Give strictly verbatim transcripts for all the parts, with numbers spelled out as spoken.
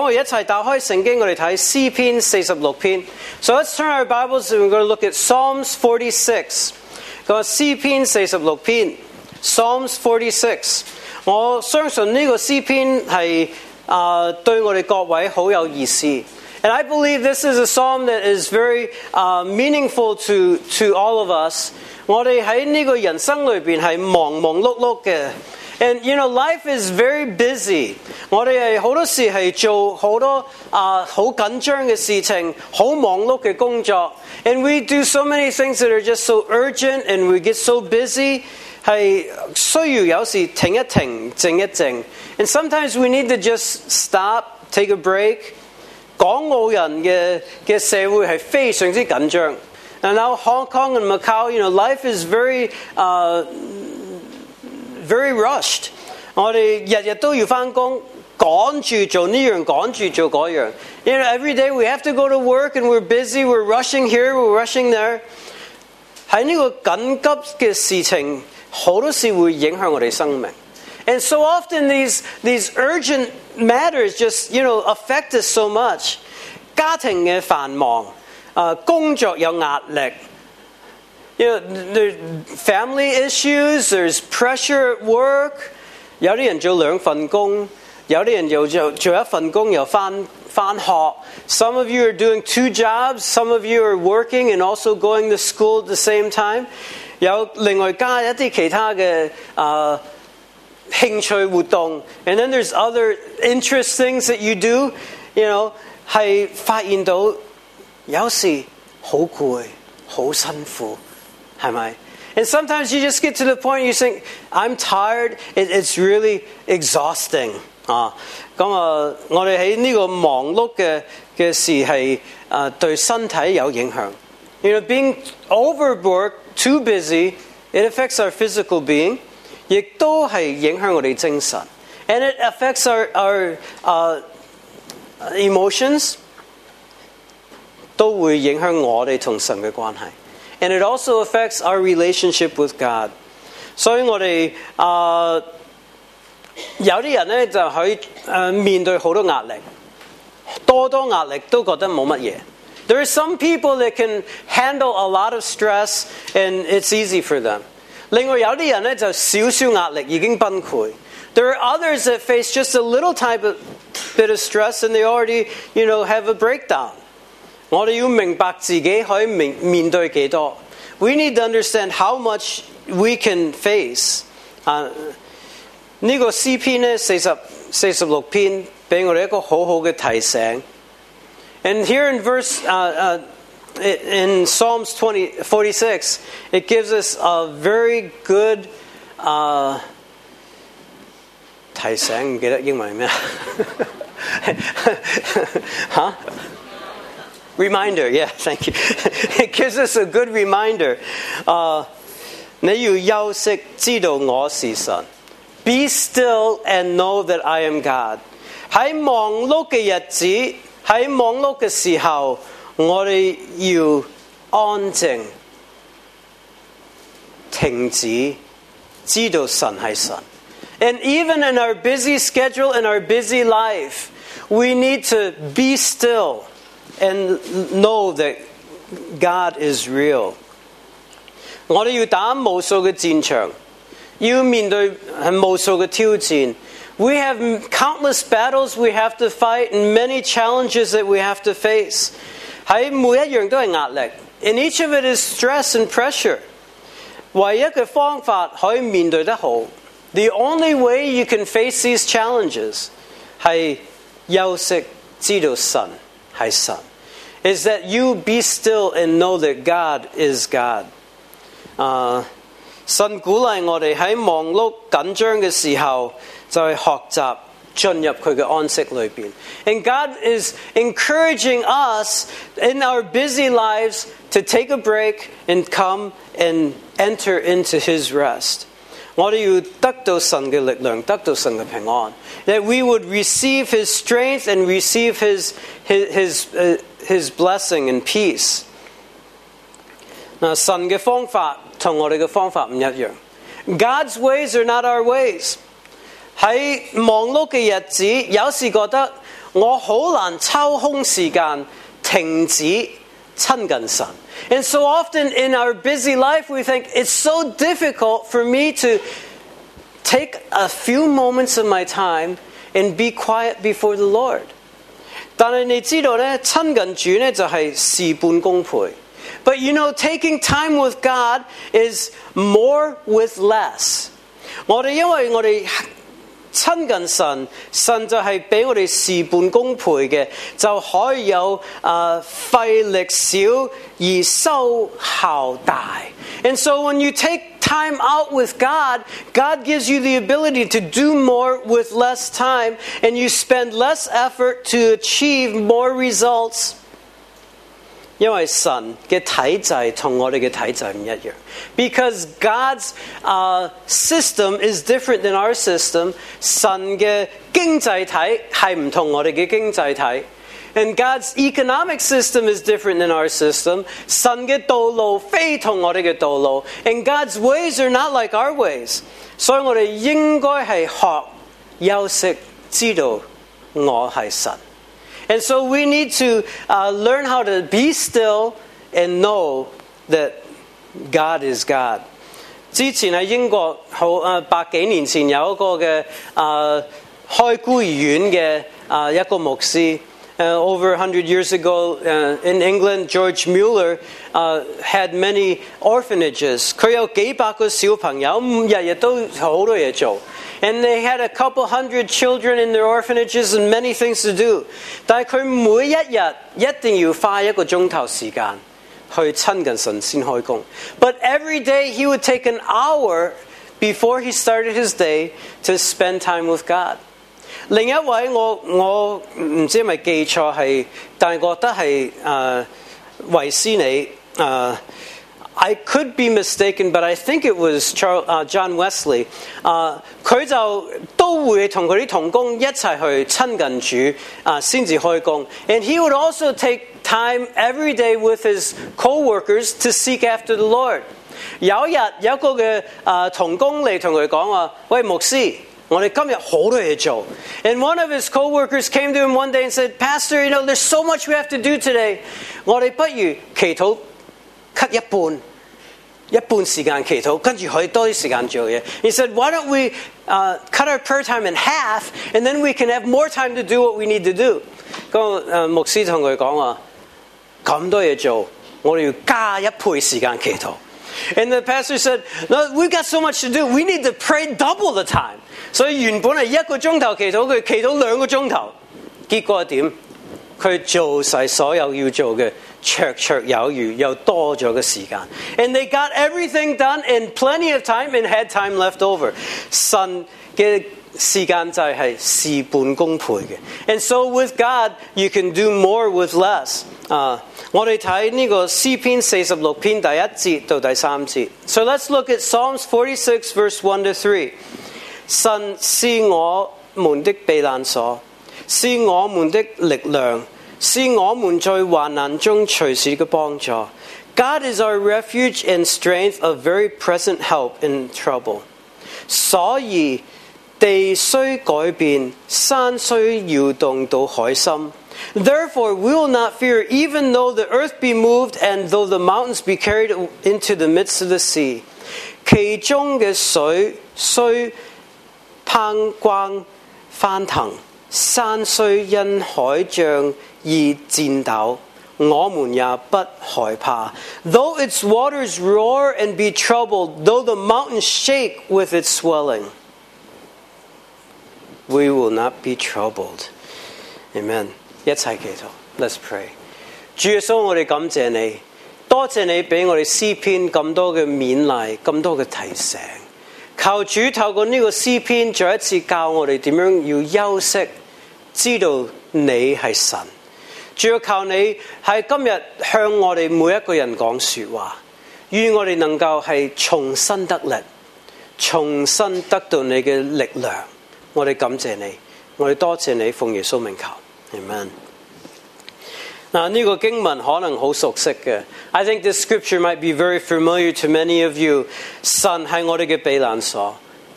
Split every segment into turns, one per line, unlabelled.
我哋一齊打開聖經，我哋睇詩篇四十六篇。So let's turn our Bibles and we're going to look at Psalms forty-six. 個詩篇四十六篇 Psalms forty-six。我相信呢個詩篇係啊、呃、對我哋各位好有意思。And I believe this is a psalm that is very uh, meaningful to, to all of us. 我哋喺呢個人生裏邊係忙忙碌碌嘅。And you know, life is very busy. 我哋係好多時係做好多啊好緊張嘅事情，好忙碌嘅工作。And we do so many things that are just so urgent, and we get so busy. 係需要有時停一停，靜一靜。And sometimes we need to just stop, take a break. 港澳人嘅嘅社會係非常之緊張。And now Hong Kong and Macau, you know, life is very, uh, very rushed. 我哋日日都要返工，趕住做呢樣，趕住做嗰樣。You know, every day we have to go to work and we're busy, we're rushing here, we're rushing there. 喺呢個緊急嘅事情，好多時會影響我哋生命。And so often these, these urgent matters just, you know, affect us so much. 家庭嘅繁忙，uh, 工作有壓力。You know, there's family issues, there's pressure at work. 有啲人做兩份工，有啲人又做做一份工又返返學。Some of you are doing two jobs, some of you are working and also going to school at the same time. 有另外加一啲其他嘅啊。Uh, 興趣活動 and then there's other interest things that you do, you know, 係發現到有時好攰好辛苦係咪 and sometimes you just get to the point you think I'm tired, it, it's really exhausting 啊咁啊我哋喺呢個忙碌嘅嘅事係啊對身體有影響 you know, being overworked, too busy, it affects our physical being亦都係影響我哋精神 and it affects our, our uh, emotions 都會影響我哋同神嘅關係 and it also affects our relationship with God 所以我哋、uh, 有啲人咧就可以、uh, 面對好多壓力多多壓力都覺得冇乜嘢 There are some people that can handle a lot of stress and it's easy for them另外有啲人咧就少少壓力已經崩潰 There are others that face just a little type of bit of stress and they already, you know, have a breakdown. 我哋要明白自己可以面面對幾多 We need to understand how much we can face. 啊，呢個詩篇咧四十四十六篇俾我哋一個好好嘅提醒 And here in verse... Uh, uh, In Psalms forty-six, it gives us a very good uh, 提醒唔記得英文係咩huh? Reminder, yeah, thank you. It gives us a good reminder. Uh, 你要休息，知道我是神。Be still and know that I am God. 喺忙碌嘅日子，喺忙碌嘅時候。我哋要安靜停止知道神係神 And even in our busy schedule and our busy life we need to be still and know that God is real 我哋要打無數嘅戰場要面對無數嘅挑戰 We have countless battles we have to fight and many challenges that we have to face喺每一樣都係壓力 And each of it is stress and pressure 唯一嘅方法可以面對得好 The only way you can face these challenges 係休息知道神係神 Is that you be still and know that God is God、uh, 神鼓勵我哋喺忙碌緊張嘅時候就係學習進入佢嘅安息裏邊 And God is encouraging us in our busy lives to take a break and come and enter into His rest 我哋要得到神嘅力量得到神嘅平安 That we would receive His strength and receive His, His, His, uh, His blessing and peace 嗱神嘅方法同我哋嘅方法唔一樣 God's ways are not our ways喺忙碌嘅日子有時覺得我好難抽空時間停止親近神。And so often in our busy life we think it's so difficult for me to take a few moments of my time and be quiet before the Lord. 但係你知道咧，親近主咧就係事半功倍。But you know, taking time with God is more with less. 我哋因為我哋親近神，神就係俾我哋事半功倍嘅，就可以有誒費力少而收效大。And so when you take time out with God, God gives you the ability to do more with less time, and you spend less effort to achieve more results. 因為神嘅體制同我哋嘅體制唔一樣。Because God's uh, system is different than our system. 神嘅經濟體係唔同我哋嘅經濟體。And God's economic system is different than our system. 神嘅道路非同我哋嘅道路。And God's ways are not like our ways. 所以我哋應該係學休息，知道我係神。And so we need to uh, learn how to be still and know that God is God. 之前喺英國好誒百幾年前有一個嘅誒開孤兒院嘅誒一個牧師。Uh, over a hundred years ago uh, in England, George Mueller uh, had many orphanages. 佢有幾百個小朋友，日日都好多嘢做。And they had a couple hundred children in their orphanages and many things to do. 但係佢每一日一定要花一個鐘頭時間去親近神先開工。But every day he would take an hour before he started his day to spend time with God. 另一位我我唔知係咪記錯係，但係覺得係誒維斯尼誒。I could be mistaken, but I think it was Charles, uh, John Wesley. 啊，佢就都會同佢啲同工一齊去親近主啊，先至開工。And he would also take time every day with his co-workers to seek after the Lord. 有一日有一個嘅啊同工嚟同佢講話：喂，牧師，我哋今日好多嘢做。And one of his co-workers came to him one day and said, Pastor, you know, there's so much we have to do today. 我哋不如祈禱 cut 一半。一半時間祈禱，跟住可以多啲時間做嘢。He said, why don't we uh, cut our prayer time in half, and then we can have more time to do what we need to do? 個誒牧師同佢講話，咁多嘢做，我哋要加一倍時間祈禱。And the pastor said, no, we've got so much to do. We need to pray double the time. 所以原本係一個鐘頭祈禱，佢祈禱兩個鐘頭。結果係點？佢做晒所有要做嘅。綽綽有餘又多咗嘅時間 and they got everything done in plenty of time and had time left over. 神嘅時間就係事半功倍嘅 and so with God you can do more with less. 啊，我哋睇呢個詩篇四十六篇第一節到第三節。So let's look at Psalms forty-six verse one to three. 神是我們的避難所，是我們的力量，是我們在患難中隨時嘅幫助。God is our refuge and strength, a very present help in trouble. 所以地雖改變，山雖搖動到海深。Therefore we will not fear, even though the earth be moved, and though the mountains be carried into the midst of the sea. 其中嘅水雖匉訇翻騰，山雖因海漲而戰抖，我們也不害怕。Though its waters roar and be troubled, though the mountains shake with its swelling, we will not be troubled. Amen. 一齊祈禱 Let's pray. 主耶穌，我哋感謝你，多謝你俾我哋詩篇咁多嘅勉勵，咁多嘅提醒。求主透過呢個詩篇再一次教我哋點樣要休息，知道你係神。主要靠你喺今日向我哋每一個人講說話，願我哋能夠係重新得力，重新得到你嘅力量。我哋感謝你，我哋多謝你，奉耶穌名求 Amen。 嗱，呢個經文可能好熟悉嘅。 I think this scripture might be very familiar to many of you. 神係我哋嘅避難所，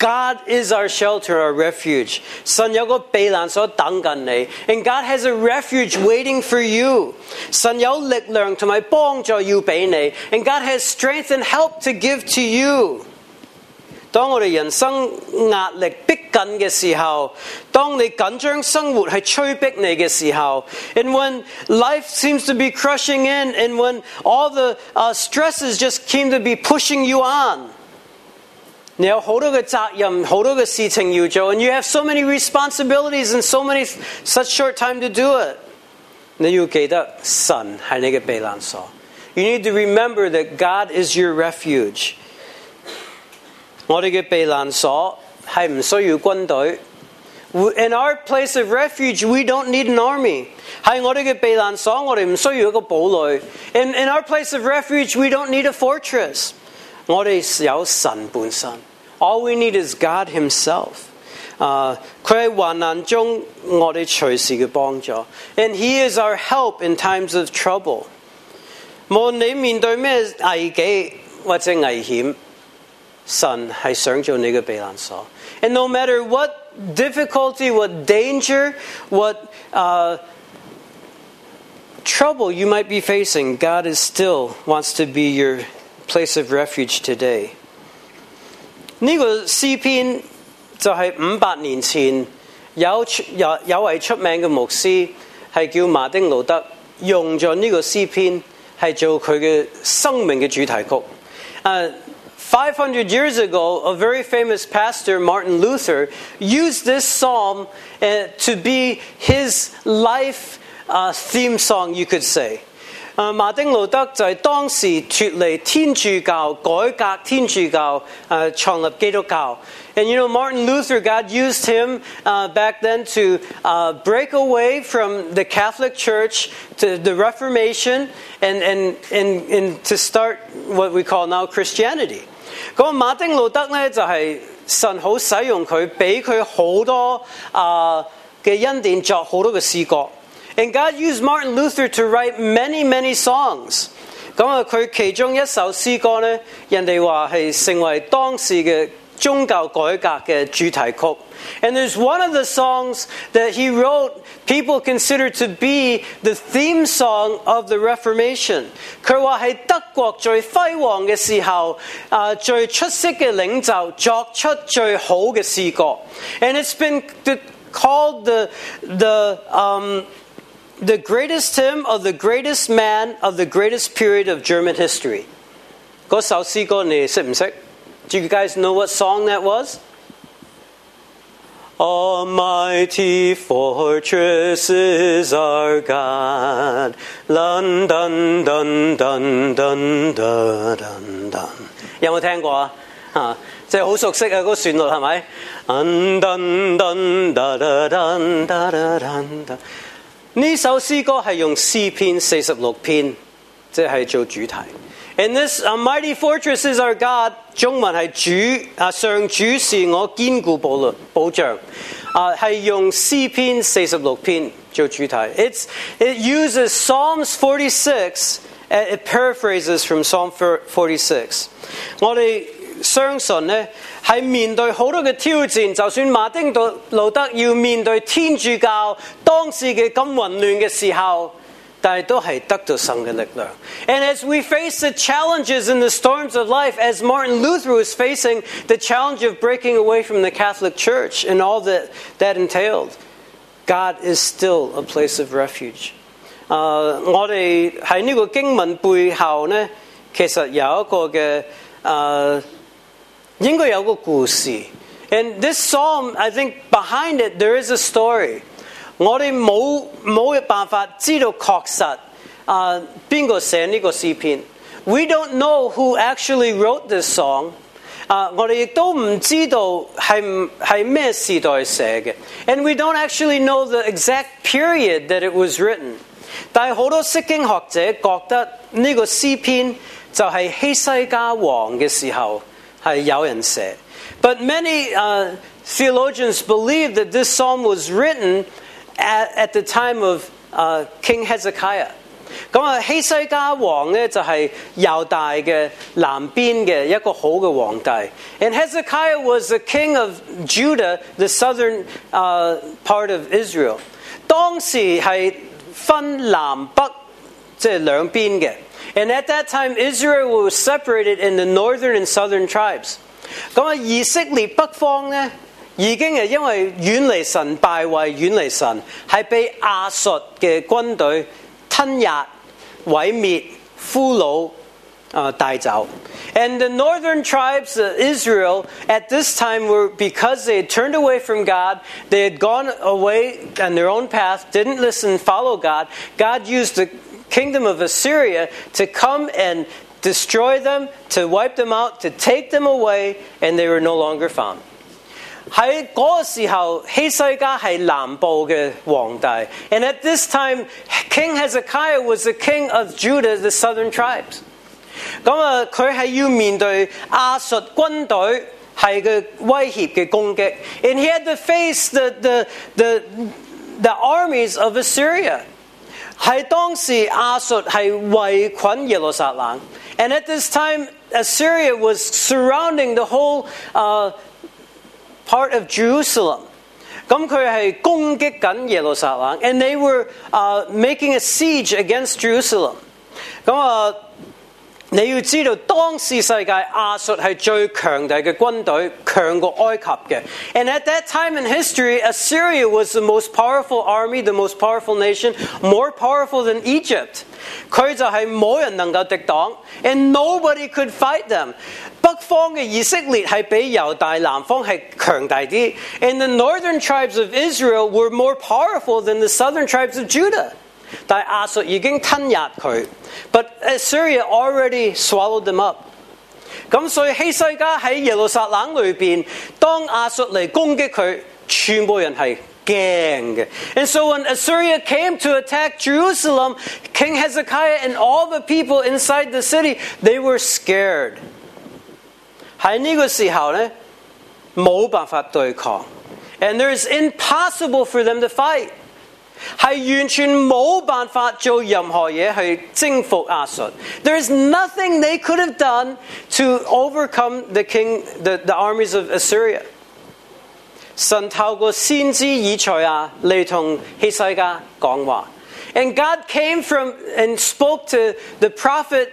God is our shelter, our refuge. 神有個避難所等緊你。And God has a refuge waiting for you. 神有力量同埋幫助要俾你。And God has strength and help to give to you. 當我哋人生壓力逼緊嘅時候，當你緊張生活係催逼你嘅時候 and when life seems to be crushing in and when all the uh, stresses just seem to be pushing you on, 你有好多嘅責任，好多嘅事情要做 and you have so many responsibilities and so many such short time to do it. 你要記得神係你嘅避難所。You need to remember that God is your refuge. 我哋嘅避難所係唔需要軍隊。In our place of refuge, we don't need an army. 係我哋嘅避難所，我哋唔需要一個堡壘。In, in our place of refuge, we don't need a fortress. 我哋有神本身。All we need is God Himself. 啊，佢喺患難中，我哋隨時嘅幫助。And He is our help in times of trouble. 無論你面對咩危機或者危險，神係想做你嘅避難所。And no matter what difficulty, what danger, what uh, trouble you might be facing, God is still wants to be your place of refuge today. 呢個詩篇就係五百年前有有有位出名嘅牧師係叫馬丁路德，用咗呢個詩篇係做佢嘅生命嘅主題曲。Uh, Five hundred years ago, a very famous pastor, Martin Luther, used this psalm uh, to be his life uh, theme song, you could say. Uh, 馬丁路德就係當時脫離天主教，改革天主教，uh, 創立基督教。And you know, Martin Luther, God used him uh, back then to uh, break away from the Catholic Church to the Reformation and, and, and, and to start what we call now Christianity. 咁馬丁路德咧就係神好使用佢，俾佢好多啊嘅恩典作好多嘅詩歌。And God used Martin Luther to write many many songs. 咁啊，佢其中一首詩歌咧，人哋話係成為當時嘅宗教改革嘅主題曲。And there's one of the songs that he wrote people consider to be the theme song of the Reformation. 佢話係德國最輝煌嘅時候，啊最出色嘅領袖作出最好嘅詩歌。And it's been called the the um the greatest hymn of the greatest man of the greatest period of German history. 嗰首詩歌你識唔識？ Do you guys know what song that was? A mighty fortress is our God. Dun dun dun dun dun dun dun dun. 有冇聽過啊？啊，即係好熟悉啊！嗰個旋律係咪？ Dun dun dun dun dun dun dun dun。呢首詩歌係用詩篇四十六篇，即係做主題。And this a mighty fortress is our God. 中文係主啊，上主是我堅固保保障。啊，係用詩篇四十六篇做主題。It's it uses Psalms forty-six. It paraphrases from Psalm forty-six. 我哋相信呢，係面對好多嘅挑戰，就算馬丁路德要面對天主教當時嘅咁混亂嘅時候。但係都係得到神嘅力量。And as we face the challenges and the storms of life, as Martin Luther was facing the challenge of breaking away from the Catholic Church and all that that entailed, God is still a place of refuge. uh, 我哋喺呢個經文背後呢，其實有一個嘅誒，應該有個故事。And this psalm, I think behind it there is a story. 我哋冇冇辦法知道確實啊邊個寫呢個詩篇。We don't know who actually wrote this song. 啊，我哋亦都唔知道係係咩時代寫嘅。And we don't actually know the exact period that it was written. 但係好多釋經學者覺得呢個詩篇就係希西家王嘅時候係有人寫。But many uh, theologians believe that this psalm was written At, at the time of uh, King Hezekiah. 咁啊，希西家王咧就係猶大嘅南邊嘅一個好嘅皇帝。And Hezekiah was the king of Judah, the southern uh, part of Israel. 當時係分南北，即係兩邊嘅。And at that time, Israel was separated in the northern and southern tribes. 咁啊，以色列北方咧，已經係因為遠離神敗壞，遠離神，係被亞述嘅軍隊吞壓、毀滅、俘虜啊帶走。And the northern tribes of Israel at this time were, because they had turned away from God, they had gone away on their own path, didn't listen, follow God. God used the kingdom of Assyria to come and destroy them, to wipe them out, to take them away, and they were no longer found. 喺嗰個時候，希西家係南部嘅皇帝。And at this time, King Hezekiah was the king of Judah, the southern tribes. 咁啊，佢係要面對亞述軍隊係嘅威脅嘅攻擊。And he had to face the the the the armies of Assyria. 係當時亞述係圍困耶路撒冷。And at this time, Assyria was surrounding the whole uh, part of Jerusalem. 咁佢係攻擊緊耶路撒冷 and they were uh, making a siege against Jerusalem. 咁啊，你要知道當時世界亞述係最強大嘅軍隊，強過埃及嘅。And at that time in history, Assyria was the most powerful army, the most powerful nation, more powerful than Egypt. 佢就係冇人能夠敵擋 and nobody could fight them. 北方嘅以色列係比猶大南方係強大啲 and the northern tribes of Israel were more powerful than the southern tribes of Judah. 但係亞述已經吞壓佢 but Assyria already swallowed them up. 咁所以希西家喺耶路撒冷裏邊，當亞述嚟攻擊佢，全部人係驚嘅。And so when Assyria came to attack Jerusalem, King Hezekiah and all the people inside the city, they were scared. 喺呢個時候咧，冇辦法對抗 and it's impossible for them to fight. 係完全冇辦法做任何嘢去征服亞述。There is nothing they could have done to overcome the king, the, the armies of Assyria. 神透過先知以賽亞嚟同希西家講話。And God came from and spoke to the prophet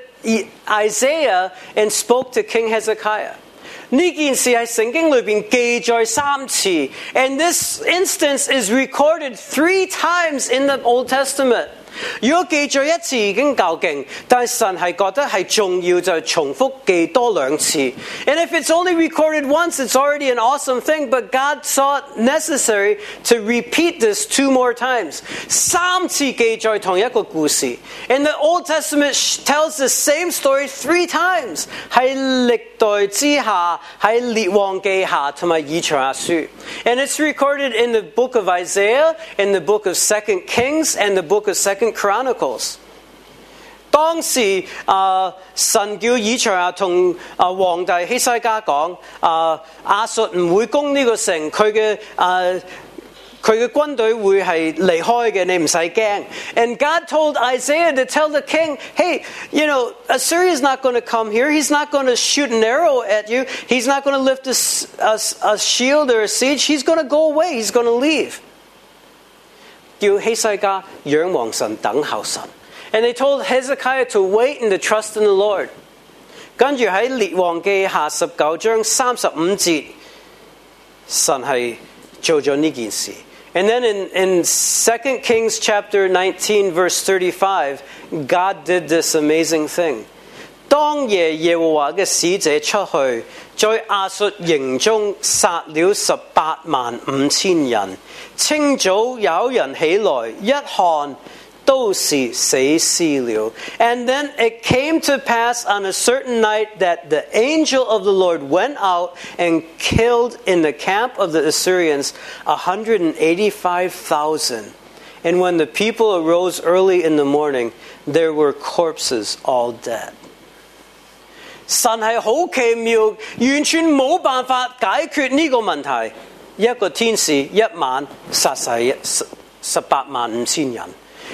Isaiah and spoke to King Hezekiah. 呢件事喺聖經裏邊記載三次 and this instance is recorded three times in the Old Testament. 如果記載一次已經夠勁，但係神係覺得係重要就重複記多兩次。And if it's only recorded once, it's already an awesome thing, but God saw it necessary to repeat this two more times. 三次記載同一個故事。And the Old Testament tells the same story three times. 喺歷代之下，喺列王記下同埋以賽亞書。And it's recorded in the book of Isaiah, in the book of Second Kings, and the book of Second Chronicles. 當時啊、呃，神叫以賽亞同啊皇帝希西家講啊，亞述唔會攻呢個城，佢嘅啊佢嘅軍隊會係離開嘅，你唔使驚。And God told Isaiah to tell the king, hey, you know, Assyria is not going to come here. He's not going to shoot an arrow at you. He's not going to lift a, a, a shield or a siege. He's going to go away. He's going to leave. 叫希西家仰望神，等候神。And they told Hezekiah to wait and to trust in the Lord. 跟住喺列王記下十九章三十五節，神係做咗呢件事。And then in, in Second Kings chapter nineteen verse thirty-five, God did this amazing thing. 當夜耶和華嘅使者出去，在亞述營中殺了十八萬五千人。清早有人起來，一看都是死屍了。And then it came to pass on a certain night that the angel of the Lord went out and killed in the camp of the Assyrians one hundred eighty-five thousand. And when the people arose early in the morning, there were corpses all dead. 神係好奇妙，完全冇辦法解決呢個問題。一個天使一晚殺晒十八萬五千人。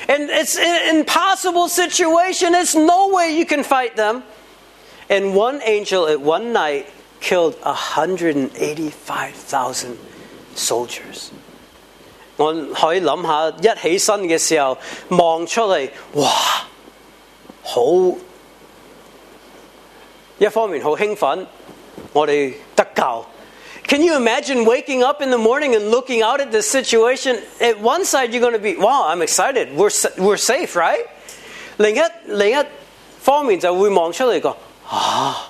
And it's an impossible situation. There's no way you can fight them. And one angel at one night killed one hundred eighty-five thousand soldiers. 我可以諗下，一起身嘅時候望出嚟，哇，好一方面好興奮，我哋得救。Can you imagine waking up in the morning and looking out at this situation? At one side, you're going to be, wow, I'm excited. We're we're safe, right? 另一另一方面就會望出嚟個啊，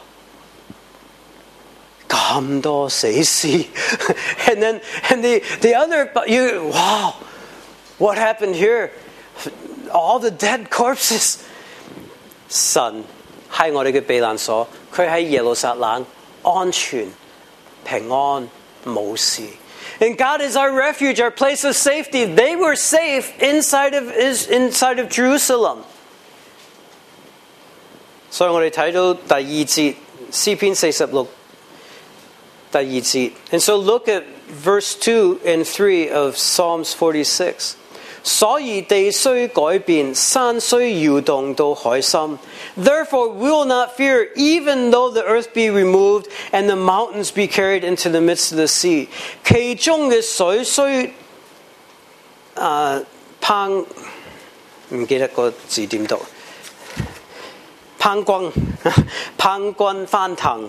咁多死屍 and then and the the other, you wow, what happened here? All the dead corpses. 神係我哋嘅避難所，佢喺耶路撒冷安全。平安冇事。And God is our refuge, our place of safety. They were safe inside of inside of Jerusalem. 所以我哋睇到第二節，詩篇四十六第二節。And so look at verse two and three of Psalms forty-six. 所以地雖改變，山雖搖動到海心。Therefore we will not fear, even though the earth be removed and the mountains be carried into the midst of the sea. 其中嘅水雖啊滂，唔記得個字點讀，滂軍滂軍翻騰。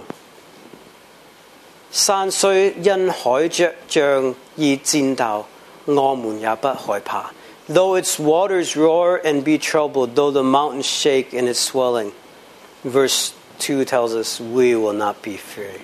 山雖因海漲而戰鬥，我們也不害怕。Though its waters roar and be troubled, though the mountains shake in its swelling. Verse two tells us, we will not be afraid.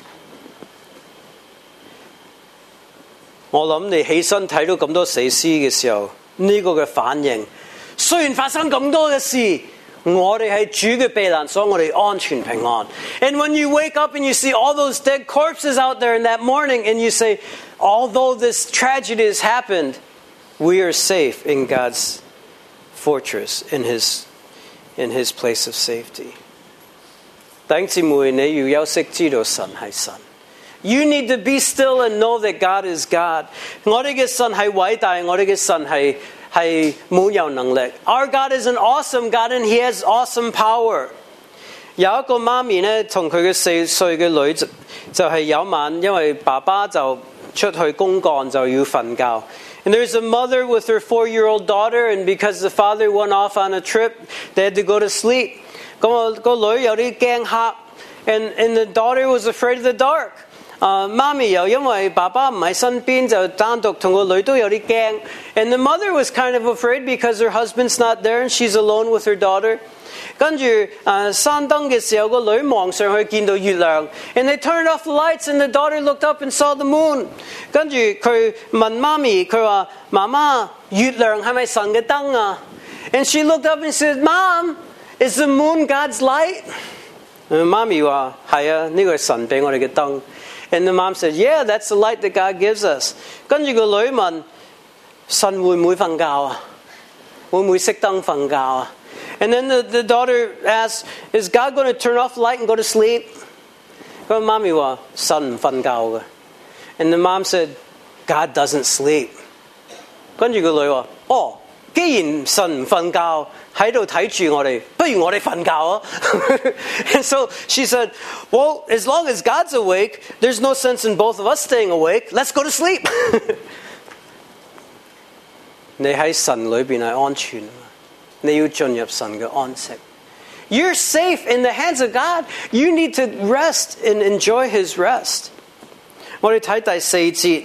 我諗你起身睇到咁多死屍嘅時候，呢個嘅反應，雖然發生咁多嘅事，我哋係主嘅避難所，我哋安全平安。And when you wake up and you see all those dead corpses out there in that morning, and you say, although this tragedy has happened, we are safe in God's fortress, in His, in His place of safety. 弟兄姊妹，你要休息，知道神係神。You need to be still and know that God is God. 我哋嘅神係偉大，我哋嘅神係係滿有能力。Our God is an awesome God, and He has awesome power. 有一個媽咪呢，同佢嘅四歲嘅女就就係有晚，因為爸爸就出去公幹就要瞓覺。And there's a mother with her four-year-old daughter, and because the father went off on a trip, they had to go to sleep. 咁個女有啲驚黑 and and the daughter was afraid of the dark. 啊，媽咪又因為爸爸唔喺身邊，就單獨同個女都有啲驚。And the mother was kind of afraid because her husband's not there, and she's alone with her daughter. 跟住啊，閂燈嘅時候，個女望上去見到月亮 and they turned off the lights, and the daughter looked up and saw the moon. 跟住佢問媽咪，佢話：媽媽，月亮係咪神嘅燈啊？ And she looked up and said, Mom, is the moon God's light? 媽咪話：係啊，呢個係神俾我哋嘅燈。And the mom said, yeah, that's the light that God gives us. 跟住個女問：神會唔會瞓覺啊？會唔會熄燈瞓覺啊？ And then the, the daughter asked, is God going to turn off the light and go to sleep? 個媽咪話：神唔瞓覺嘅。And the mom said, God doesn't sleep. 跟住個女話：哦，既然神唔瞓覺，喺度睇住我哋，不如我哋瞓覺啊。And so she said, well, as long as God's awake, there's no sense in both of us staying awake. Let's go to sleep. 你喺神裏邊係安全，你要進入神嘅安息。You're safe in the hands of God. You need to rest and enjoy His rest. 我哋睇第四節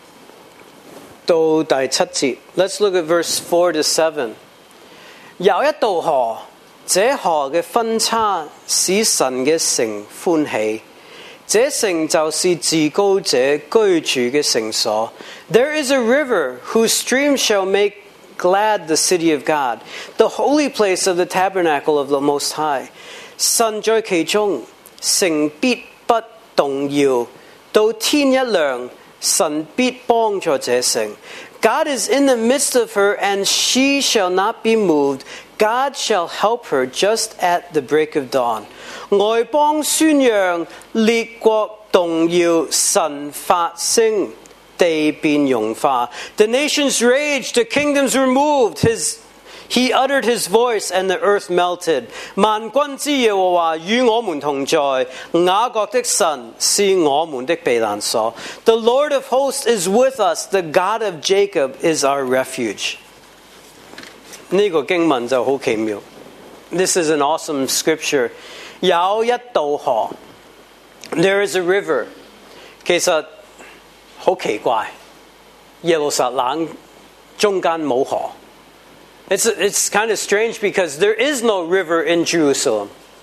到第七節。Let's look at verse four to seven. 有一道河，這河嘅分叉使神嘅城歡喜。這城就是至高者居住嘅聖所。There is a river whose stream shall make glad the city of God, the holy place of the tabernacle of the Most High. 神在其中，城必不動搖。到天一亮，神必幫助這城。God is in the midst of her, and she shall not be moved. God shall help her just at the break of dawn. 外邦宣揚，列國動搖，神發聲，地變融化。The nations raged, the kingdoms were moved. His He uttered his voice and the earth melted. 萬軍之耶和華與我們同在，雅各的神是我們的避難所。The Lord of hosts is with us, the God of Jacob is our refuge. 呢個經文就好奇妙。This is an awesome scripture. 有一道河 There is a river. 其實好奇怪，耶路撒冷中間冇河。It's, it's kind of strange because there is no river in Jerusalem.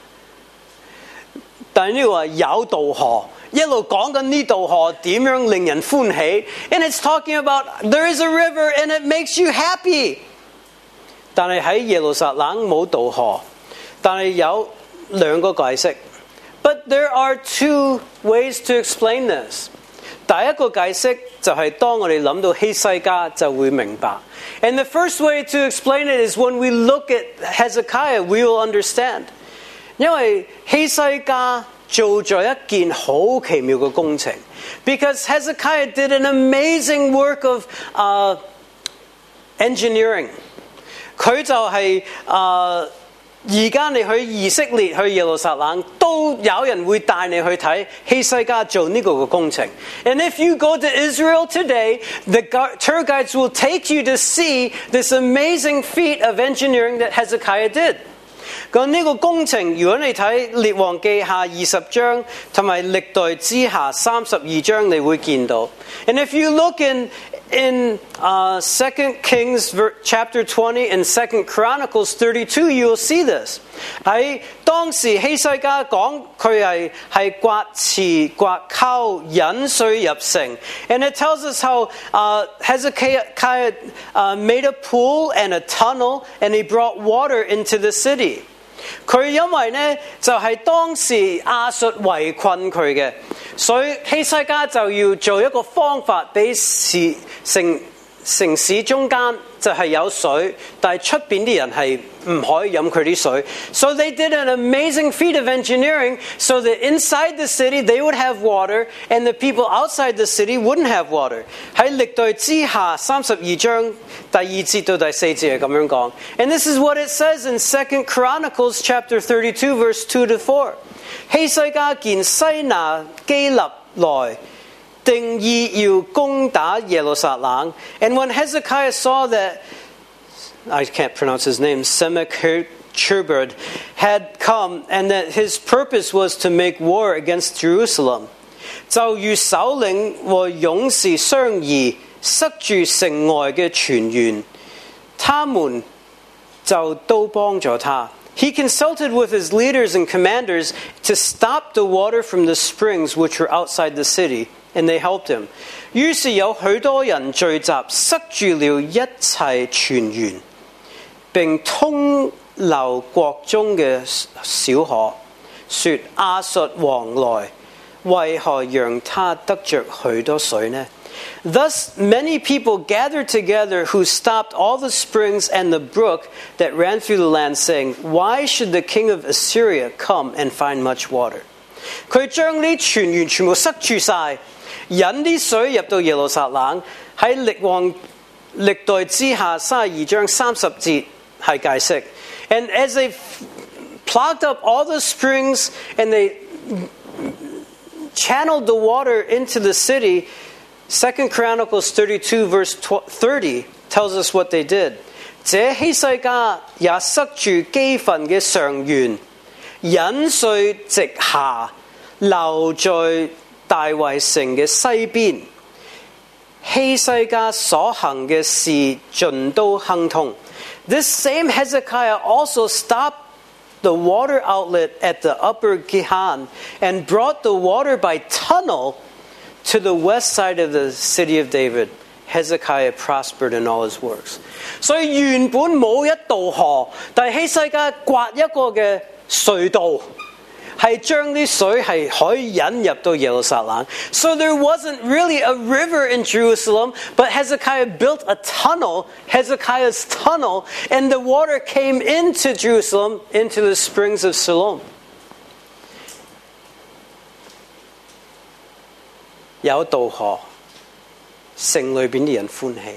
但係呢個話有道河，一路講緊呢道河點樣令人歡喜。And it's talking about there is a river and it makes you happy. 但係喺耶路撒冷冇道河，但係有兩個解釋。But there are two ways to explain this. 第一個解釋就係當我哋諗到希西家就會明白。And the first way to explain it is when we look at Hezekiah, we will understand. 因為希西家做咗一件好奇妙嘅工程。Because Hezekiah did an amazing work of uh, engineering. 佢就係、是、uh, 而家你去以色列去耶路撒冷都有人會帶你去睇希西家做呢個嘅工程。And if you go to Israel today, the tour guides will take you to see this amazing feat of engineering that Hezekiah did. 咁呢個工程，如果你睇列王記下二十章同埋歷代之下三十二章，你會見到。And if you look in in uh, Second Kings chapter twenty and Second Chronicles thirty-two, you will see this. 喺當時希西家講佢係係刮池刮溝引水入城 and it tells us how uh, Hezekiah uh, made a pool and a tunnel and he brought water into the city. 佢因為呢就係、是、當時亞述圍困佢嘅，所以希西家就要做一個方法俾市城城市中間就係有水，但係出邊啲人係唔可以飲佢啲水。So they did an amazing feat of engineering so that inside the city they would have water and the people outside the city wouldn't have water. 喺歷代之下三十二章第二節到第四節係咁樣講。And this is what it says in Second Chronicles chapter thirty-two verse two to four. 希西家見西拿基立來定意要攻打耶路撒冷 And when Hezekiah saw that, I can't pronounce his name, Sennacherib had come and that his purpose was to make war against Jerusalem, 就與首領和勇士商議，塞住城外嘅泉源，他們就都幫咗他。He consulted with his leaders and commanders to stop the water from the springs which were outside the city.And they helped him. 於是有許多人聚集，塞住了一切泉源，並通流國中嘅小河，說亞述王來，為何讓他得着許多水呢？ Thus many people gathered together who stopped all the springs and the brook that ran through the land, saying, Why should the king of Assyria come and find much water? 佢將呢泉源全部塞住晒。引啲水入到耶路撒冷，喺歷王歷代之下三十二章三十節係解釋。And as they plugged up all the springs and they channeled the water into the city, Second Chronicles thirty-two verse thirty tells us what they did. 這希西家也塞住基訓嘅上源，引水直下，流在大衛城嘅西邊，希西家所行嘅事盡都亨通。This same Hezekiah also stopped the water outlet at the upper Gihon and brought the water by tunnel to the west side of the city of David. Hezekiah prospered in all his works. 所以原本冇一道河，但係希西家刮一個嘅隧道。係將啲水係可以引入到耶路撒冷。So there wasn't really a river in Jerusalem, but Hezekiah built a tunnel, Hezekiah's tunnel, and the water came into Jerusalem, into the springs of Siloam. 有道河，城裏邊啲人歡喜。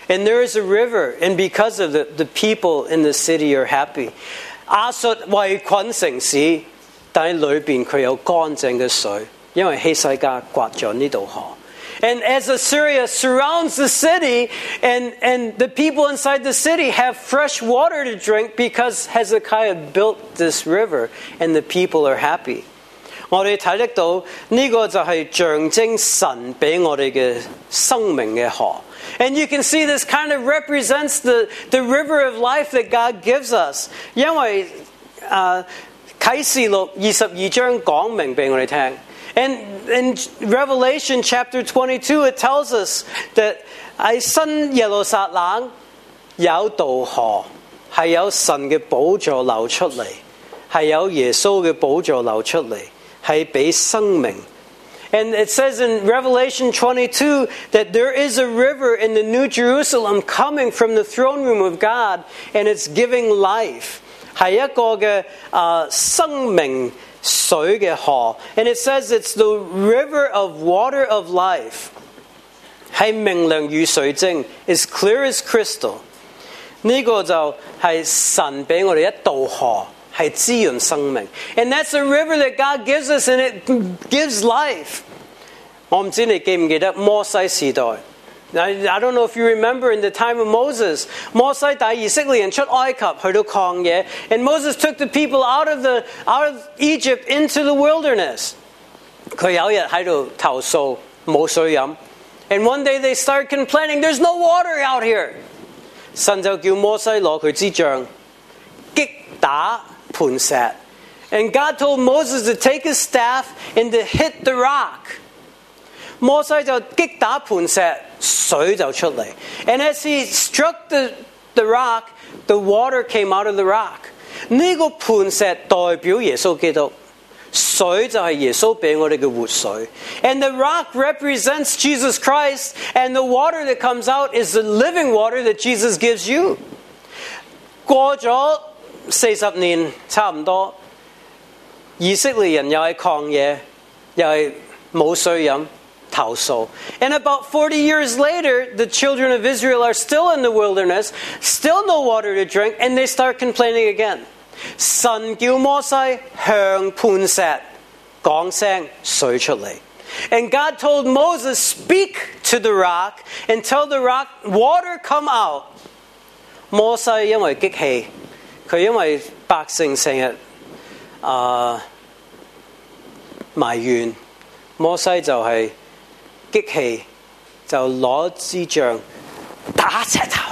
And there is a river, and because of it, the people in the city are happy. 亞述圍困城市，但係裏邊佢有乾淨嘅水，因為希西家刮咗呢道河。And as Assyria surrounds the city, and, and the people inside the city have fresh water to drink because Hezekiah built this river, and the people are happy. 我哋睇得到呢個就係象徵神俾我哋嘅生命嘅河。And you can see this kind of represents the, the river of life that God gives us. 因為uh, 啟示錄二十二章講明俾我哋聽。And in Revelation chapter twenty-two, it tells us that 喺新耶路撒冷有道河，係有神嘅寶座流出嚟，係有耶穌嘅寶座流出嚟，係俾生命。And it says in Revelation twenty-two that there is a river in the New Jerusalem coming from the throne room of God, and it's giving life. 係一個嘅uh, 生命水嘅河。And it says it's the river of water of life. 係明亮如水晶 as clear as crystal. 呢個就係神俾我哋一道河，係滋潤生命。And that's a river that God gives us, and it gives life. 我唔知你記唔記得摩西時代。I, I don't know if you remember in the time of Moses, 摩西帶以色列人出埃及去到曠野 and Moses took the people out of, the, out of Egypt into the wilderness. 佢有一日喺度投訴冇水飲 and one day they start complaining, there's no water out here. 神就叫摩西攞佢支杖擊打磐石 and God told Moses to take his staff and to hit the rock. 摩西就擊打磐石，水就出嚟。And as he struck the, the rock, the water came out of the rock. 呢個磐石代表耶穌基督，水就係耶穌俾我哋嘅活水。And the rock represents Jesus Christ, and the water that comes out is the living water that Jesus gives you. 過咗四十年差唔多，以色列人又係曠野，又係冇水飲。And about forty years later, the children of Israel are still in the wilderness, still no water to drink, and they start complaining again. 神叫摩西向磐石講聲水出嚟。And God told Moses, speak to the rock and tell the rock, water come out. 摩西因為激氣，佢因為百姓成日啊埋怨，摩西就係、是。激氣就攞支杖打石頭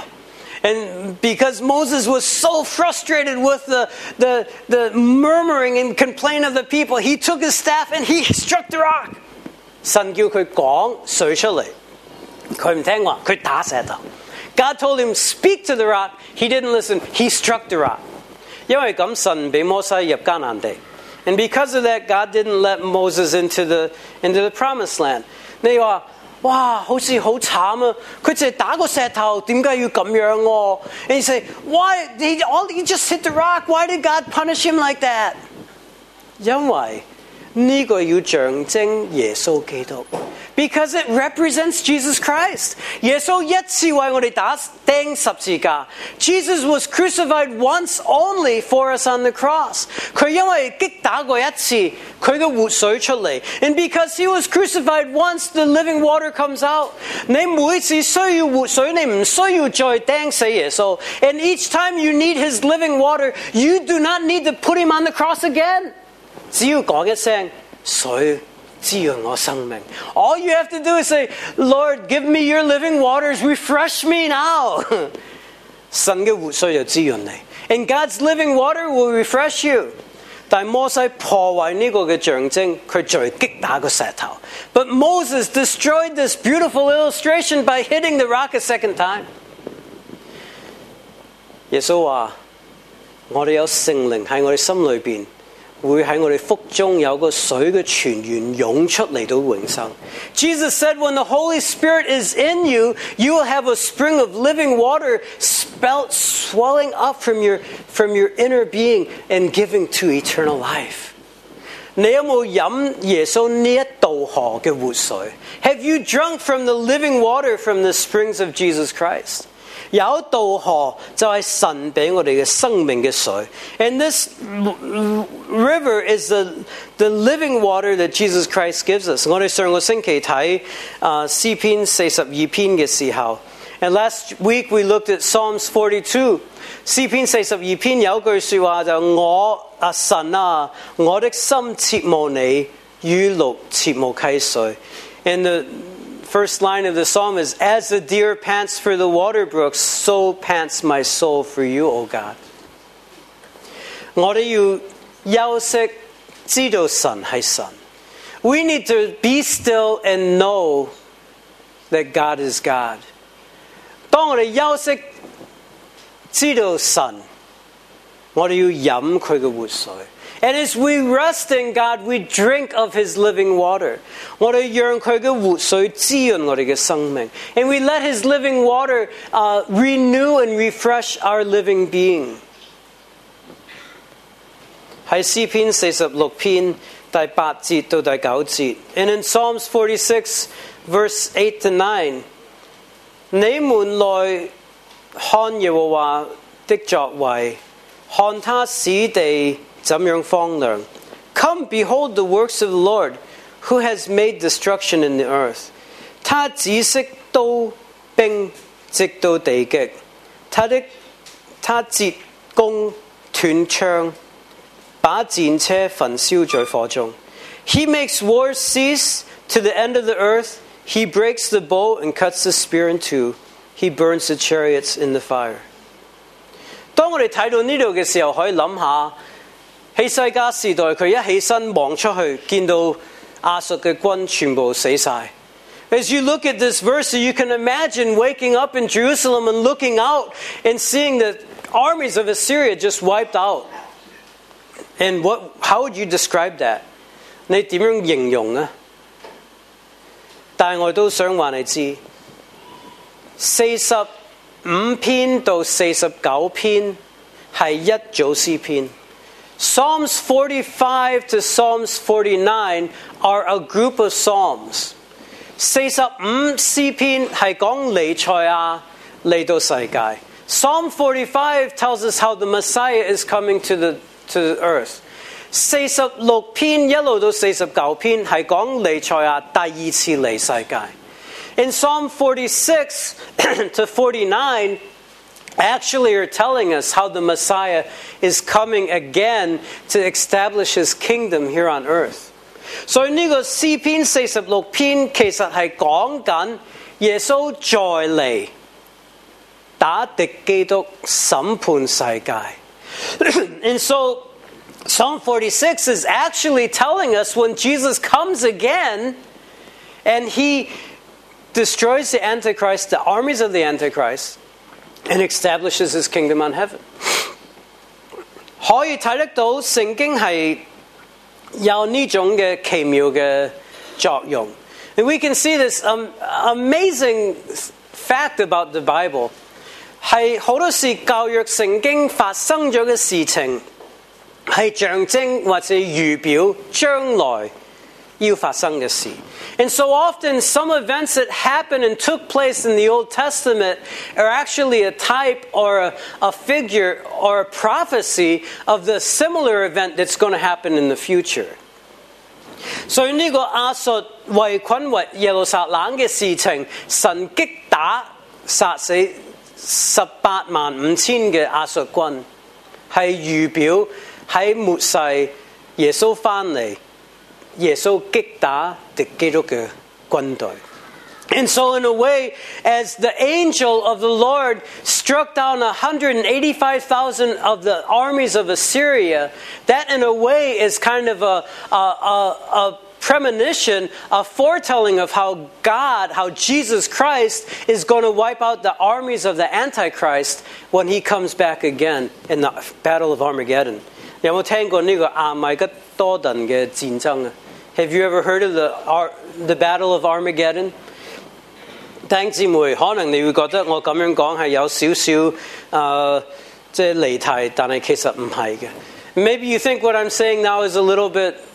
and because Moses was so frustrated with the, the, the murmuring and complaint of the people, he took his staff and he struck the rock. 神叫佢講水出嚟，佢唔聽話，佢打石頭。God told him, speak to the rock. He didn't listen. He struck the rock. 因為咁神俾摩西入迦南地 and because of that, God didn't let Moses into the, into the promised land. 你話哇，好似好慘啊！佢淨係打個石頭，點解要咁樣喎 And you say, why? He, all, he just hit the rock. Why did God punish him like that? 因為呢個要象徵耶穌基督 Because it represents Jesus Christ. 耶穌一次為我哋打釘十字架 Jesus was crucified once only for us on the cross. 佢因為擊打過一次，佢嘅活水出嚟 And because he was crucified once, the living water comes out. 你每次需要活水，你唔需要再釘死耶穌 And each time you need his living water, you do not need to put him on the cross again. 只要講一聲水滋潤我生命 All you have to do is say, Lord, give me your living waters, refresh me now. 神嘅活水就滋潤你 And God's living water will refresh you. 但摩西破壞呢個嘅象徵，佢再擊打個石頭 But Moses destroyed this beautiful illustration by hitting the rock a second time. 耶穌話我哋有聖靈喺我哋心裏邊會喺我哋腹中有個水嘅泉源湧出嚟到永生 Jesus said when the Holy Spirit is in you, you will have a spring of living water spelt, swelling up from your, from your inner being and giving to eternal life. 你有冇飲耶穌呢一道河嘅活水 ？Have you drunk from the living water from the springs of Jesus Christ？ 有一道河就係神俾我哋嘅生命嘅水 ，and this river is the the living water that Jesus Christ gives us。我哋上個星期睇啊詩篇四十二篇嘅時候 ，and last week we looked at Psalms forty-two。詩篇四十二篇有句說話就我啊神啊，我的心切慕你，如鹿切慕溪水。And the first line of the psalm is, "As the deer pants for the water brooks, so pants my soul for you, O God." 我哋要休息，知道神係神。We need to be still and know that God is God. 當我哋休息，知道神，我哋要飲佢嘅活水。And as we rest in God, we drink of His living water. 我哋讓佢嘅活水滋潤我哋嘅生命。And we let His living water uh, renew and refresh our living being. 喺詩篇四十六篇第八節到第九節 And in Psalms forty-six, verse eight to nine, 你們來看耶和華的作為，看他使地怎樣荒涼。Come, behold the works of the Lord, who has made destruction in the earth. 他止息刀兵，直到地極。他的他折弓斷槍，把戰車焚燒在火中。He makes wars cease to the end of the earth. He breaks the bow and cuts the spear in two. He burns the chariots in the fire. 當我哋睇到呢度嘅時候，可以諗下希西家時代，佢一起身望出去，見到亞述嘅軍全部死晒。As you look at this verse, you can imagine waking up in Jerusalem and looking out and seeing the armies of Assyria just wiped out. And what? How would you describe that? 你點樣形容呢？但係我都想話你知。四十五篇到四十九篇係一組詩篇。Psalms forty-five to Psalms forty-nine are a group of psalms. 四十五詩篇係講彌賽亞嚟到世界。Psalm forty-five tells us how the Messiah is coming to the to the earth. 四十六篇一路到四十九篇係講彌賽亞第二次嚟世界。In Psalm forty-six to forty-nine, actually are telling us how the Messiah is coming again to establish His kingdom here on earth. 所以呢個詩篇四十六篇其實係講緊耶穌再嚟打敵基督審判世界。And so Psalm forty-six is actually telling us when Jesus comes again and He destroys the Antichrist, the armies of the Antichrist, and establishes His kingdom on heaven. 可以睇得到聖經係有呢種嘅奇妙嘅作用。And we can see this um, amazing fact about the Bible. 係好多時舊約聖經發生咗嘅事情，係象徵或者預表將來要發生嘅事。And so often some events that happened and took place in the Old Testament are actually a type or a, a figure or a prophecy of the similar event that's going to happen in the future. 所以呢個亞述圍困為耶路撒冷嘅事情，神擊打殺死十八萬五千嘅亞述軍，係預表喺末世耶穌翻嚟。耶穌擊打敵基督嘅軍隊。And so in a way, as the angel of the Lord struck down one hundred eighty-five thousand of the armies of Assyria, that in a way is kind of a, a, a, a premonition, a foretelling of how God, how Jesus Christ is going to wipe out the armies of the Antichrist when He comes back again in the Battle of Armageddon. 有冇聽過呢個亞米吉多頓嘅戰爭啊？ Have you ever heard of the the Battle of Armageddon? 弟兄姊妹，可能你會覺得我咁樣講係有少少誒，即係離題，但係其實唔係嘅。Maybe you think what I'm saying now is a little bit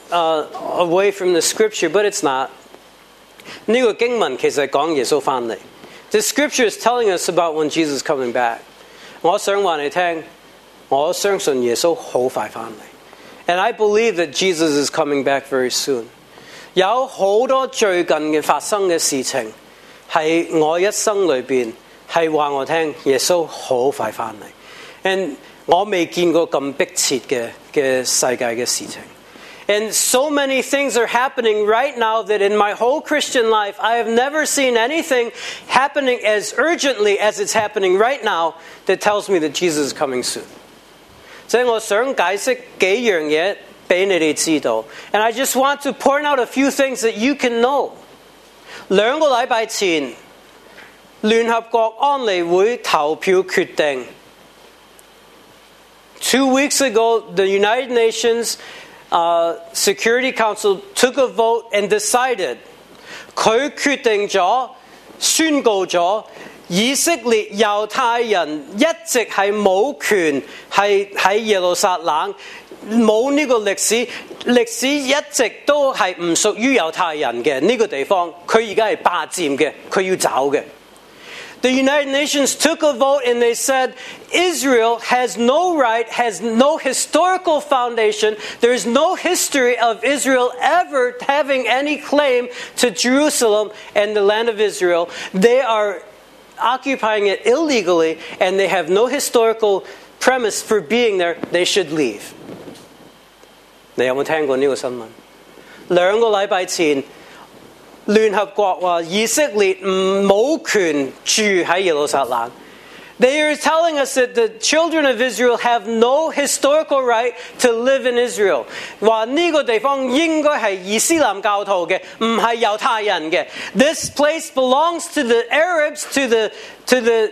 uh, away from the scripture, but it's not. 呢個經文其實係講耶穌返嚟。The scripture is telling us about when Jesus is coming back. 我想話你聽，我相信耶穌好快返嚟。And I believe that Jesus is coming back very soon. 有好多最近嘅發生嘅事情，係我一生裏邊係話我聽，耶穌好快返嚟。And 我未見過咁迫切嘅嘅世界嘅事情。And so many things are happening right now that in my whole Christian life, I have never seen anything happening as urgently as it's happening right now that tells me that Jesus is coming soon. 所以我想解釋幾樣嘢俾你哋知道。And I just want to point out a few things that you can know. 兩個禮拜前，聯合國安理會投票決定。Two weeks ago, the United Nations Uh, Security Council took a vote and decided 佢決定咗宣告咗以色列猶太人一直係冇權係喺耶路撒冷冇呢個歷史歷史一直都係唔屬於猶太人嘅呢個地方佢而家係霸佔嘅佢要走嘅 The United Nations took a vote and they said Israel has no right, has no historical foundation. There is no history of Israel ever having any claim to Jerusalem and the land of Israel. They are occupying it illegally and they have no historical premise for being there. They should leave. 你有冇聽過呢個新聞？兩個禮拜前聯合國話以色列唔冇權住喺耶路撒冷。They are telling us that the children of Israel have no historical right to live in Israel. 話呢個地方應該係伊斯蘭教徒嘅，唔係猶太人嘅。This place belongs to the Arabs, to the to the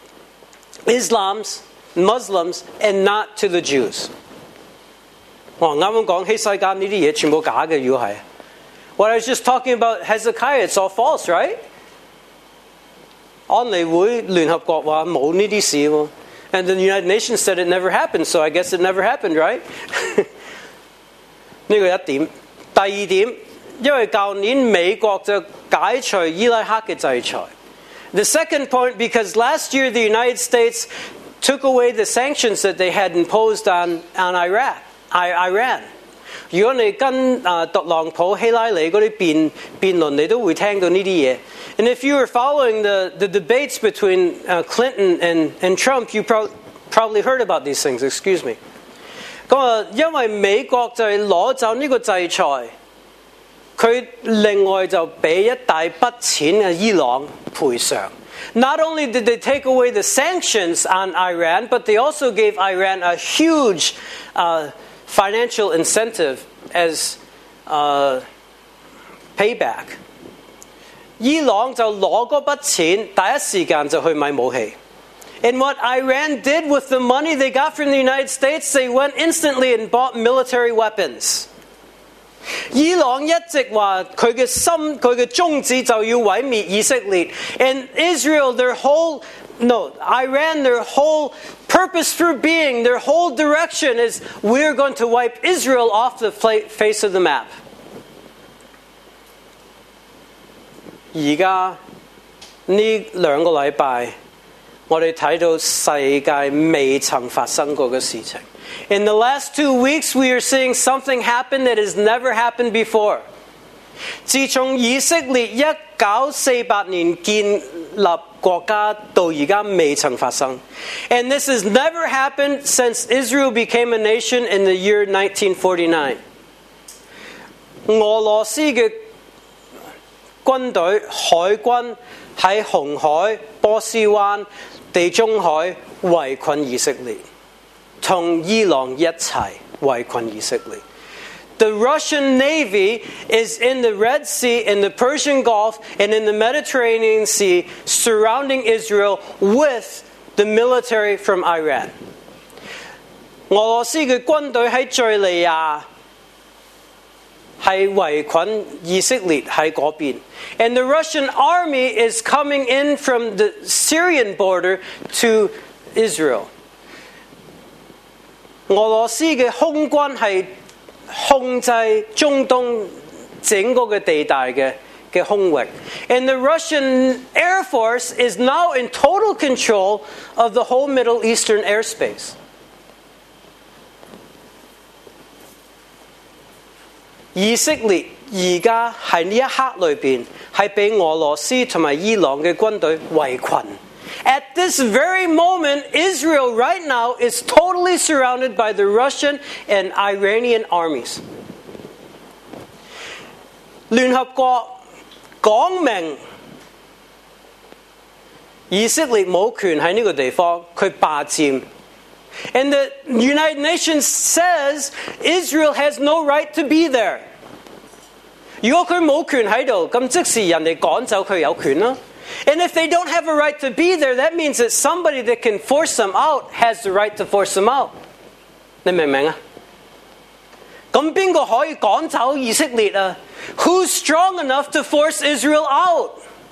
Islams, Muslims, and not to the Jews. 我啱啱講希西家呢啲嘢全部假嘅，如果係。What I was just talking about Hezekiah, it's all false, right? 安理會聯合國話冇呢啲事喎 And the United Nations said it never happened, so I guess it never happened, right? 呢個一點。第二點，因為舊年美國就解除伊拉克嘅制裁。The second point, because last year the United States took away the sanctions that they had imposed on, on Iraq, Iran. 如果你跟啊特朗普希拉里嗰啲辯辯論，你都會聽到呢啲嘢。And if you were following the, the debates between uh, Clinton and, and Trump, you pro- probably heard about these things. Excuse me. 咁啊，因為美國就係攞走呢個制裁，佢另外就俾一大筆錢嘅伊朗賠償。Not only did they take away the sanctions on Iran, but they also gave Iran a huge uh, financial incentive as uh, payback. 伊朗就攞嗰筆錢，第一時間就去買武器。And what Iran did with the money they got from the United States, they went instantly and bought military weapons. 伊朗一直話佢嘅心，佢嘅宗旨就要毀滅以色列。And Israel, their whole, no, Iran, their whole purpose for being, their whole direction is we're going to wipe Israel off the face of the map. 而家呢兩個禮拜，我哋睇到世界未曾發生過嘅事情。In the last two weeks, we are seeing something happen that has never happened before. 自從以色列一九四八年建立國家到而家未曾發生。And this has never happened since Israel became a nation in the year nineteen forty-nine. 俄羅斯嘅軍隊海軍喺紅海、波斯灣、地中海圍困以色列，同伊朗一齊圍困以色列。The Russian Navy is in the Red Sea, in the Persian Gulf, and in the Mediterranean Sea, surrounding Israel with the military from Iran. 俄羅斯嘅軍隊喺敘利亞係圍困以色列喺嗰邊。And the Russian army is coming in from the Syrian border to Israel. 俄羅斯嘅空軍係控制中東整個嘅地帶嘅嘅空域。And the Russian Air Force is now in total control of the whole Middle Eastern airspace. 以色列而家喺呢一刻裏邊係被俄羅斯同埋伊朗嘅軍隊圍困。At this very moment, Israel right now is totally surrounded by the Russian and Iranian armies. 聯合國講明以色列冇權喺呢個地方，佢霸佔。And the United Nations says Israel has no right to be there. 如果佢冇權喺度，咁即時人哋趕走佢有權啦。And if they don't have a right to be there, that means that somebody that can force them out has the right to force them out. 你明唔明啊？咁邊個可以趕走以色列啊？ Who's strong enough to force Israel out?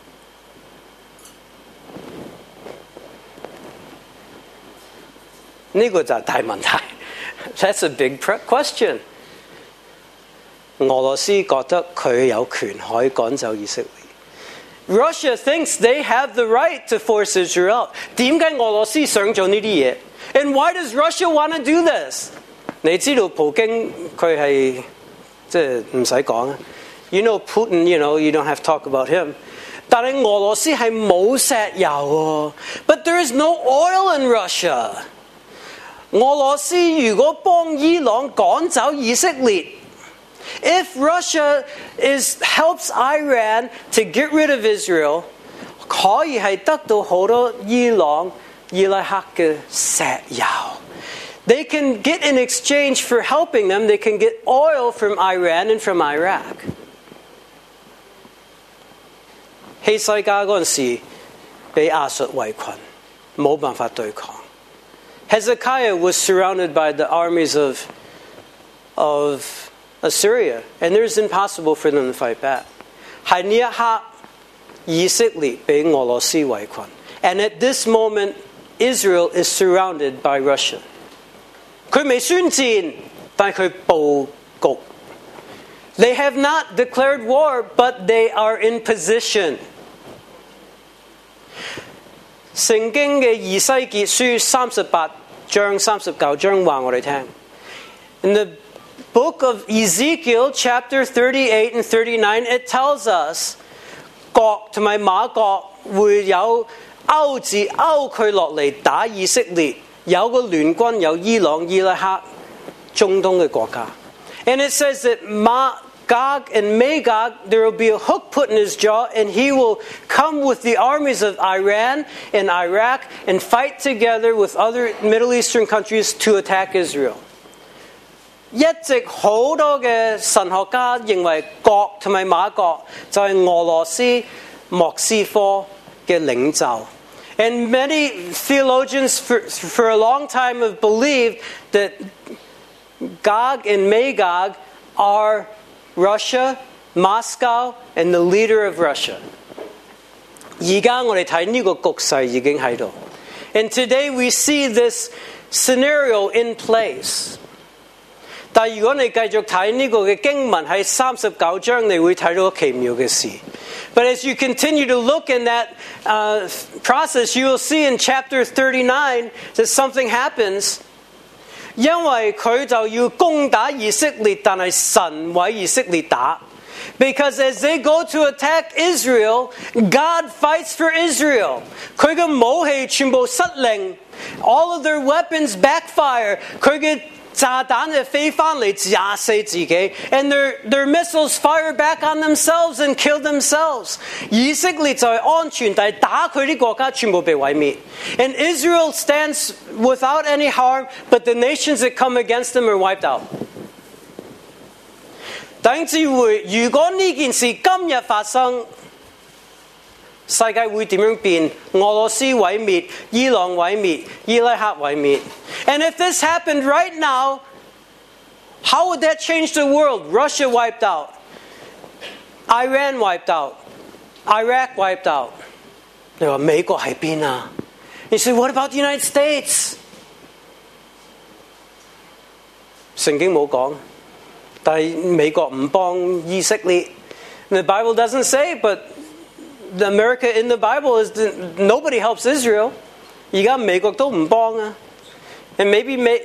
呢個就係大問題。That's a big question. 俄羅斯覺得佢有權可以趕走以色列。Russia thinks they have the right to force Israel out. 點解俄羅斯想做呢啲嘢 ？And why does Russia want to do this? 你知道普京佢係即係唔使講啊。You know Putin, you know, you don't have to talk about him. 但係俄羅斯係冇石油喎。But there is no oil in Russia. 俄羅斯如果幫伊朗趕走以色列。If Russia is helps Iran to get rid of Israel, 可以係得到好多伊朗、伊拉克嘅石油。They can get in exchange for helping them, they can get oil from Iran and from Iraq. 希西家嗰陣時被亞述圍困，冇辦法對抗。Hezekiah was surrounded by the armies of of Assyria, and it was impossible for them to fight back. 喺呢一刻，以色列被俄羅斯圍困， and at this moment, Israel is surrounded by Russia. 佢未宣戰，但佢佈局。They have not declared war, but they are in position. 聖經嘅以西結書三十八章三十九章話我哋聽。In the book of Ezekiel, chapter thirty-eight and thirty-nine, it tells us 國同埋馬國會有勾字勾佢落嚟打以色列，有個聯軍有伊朗、伊拉克、中東嘅國家。And it says that Magog and Magog, there will be a hook put in his jaw, and he will come with the armies of Iran and Iraq and fight together with other Middle Eastern countries to attack Israel. 一直好多嘅神學家認為國同埋馬國就係俄羅斯莫斯科嘅領袖。And many theologians for, for a long time have believed that Gog and Magog are Russia, Moscow, and the leader of Russia. 而家我哋睇呢個局勢已經喺度。And today we see this scenario in place. 但如果你繼續睇呢個嘅經文喺三十九章，你會睇到奇妙嘅事。But as you continue to look in that uh, process, you will see in chapter thirty-nine that something happens. 因為佢就要攻打以色列，但係神為以色列打。Because as they go to attack Israel, God fights for Israel. 佢嘅武器全部失靈 ，all of their weapons backfire. 佢嘅炸彈就飛返嚟炸死自己 ，and their their missiles fire back on themselves and kill themselves. 以色列就係安全，但係打佢啲國家全部被毀滅。And Israel stands without any harm, but the nations that come against them are wiped out. 弟兄姊妹，如果呢件事今日發生，世界會點樣變？俄羅斯毀滅，伊朗毀滅，伊拉克毀滅。And if this happened right now, how would that change the world? Russia wiped out. Iran wiped out. Iraq wiped out. 你話美國喺邊啊？ You say, what about the United States? 聖經冇講。 但係美國唔幫以色列。The Bible doesn't say, but the America in the Bible is the, nobody helps Israel. 而家美國都唔幫啊。And maybe may,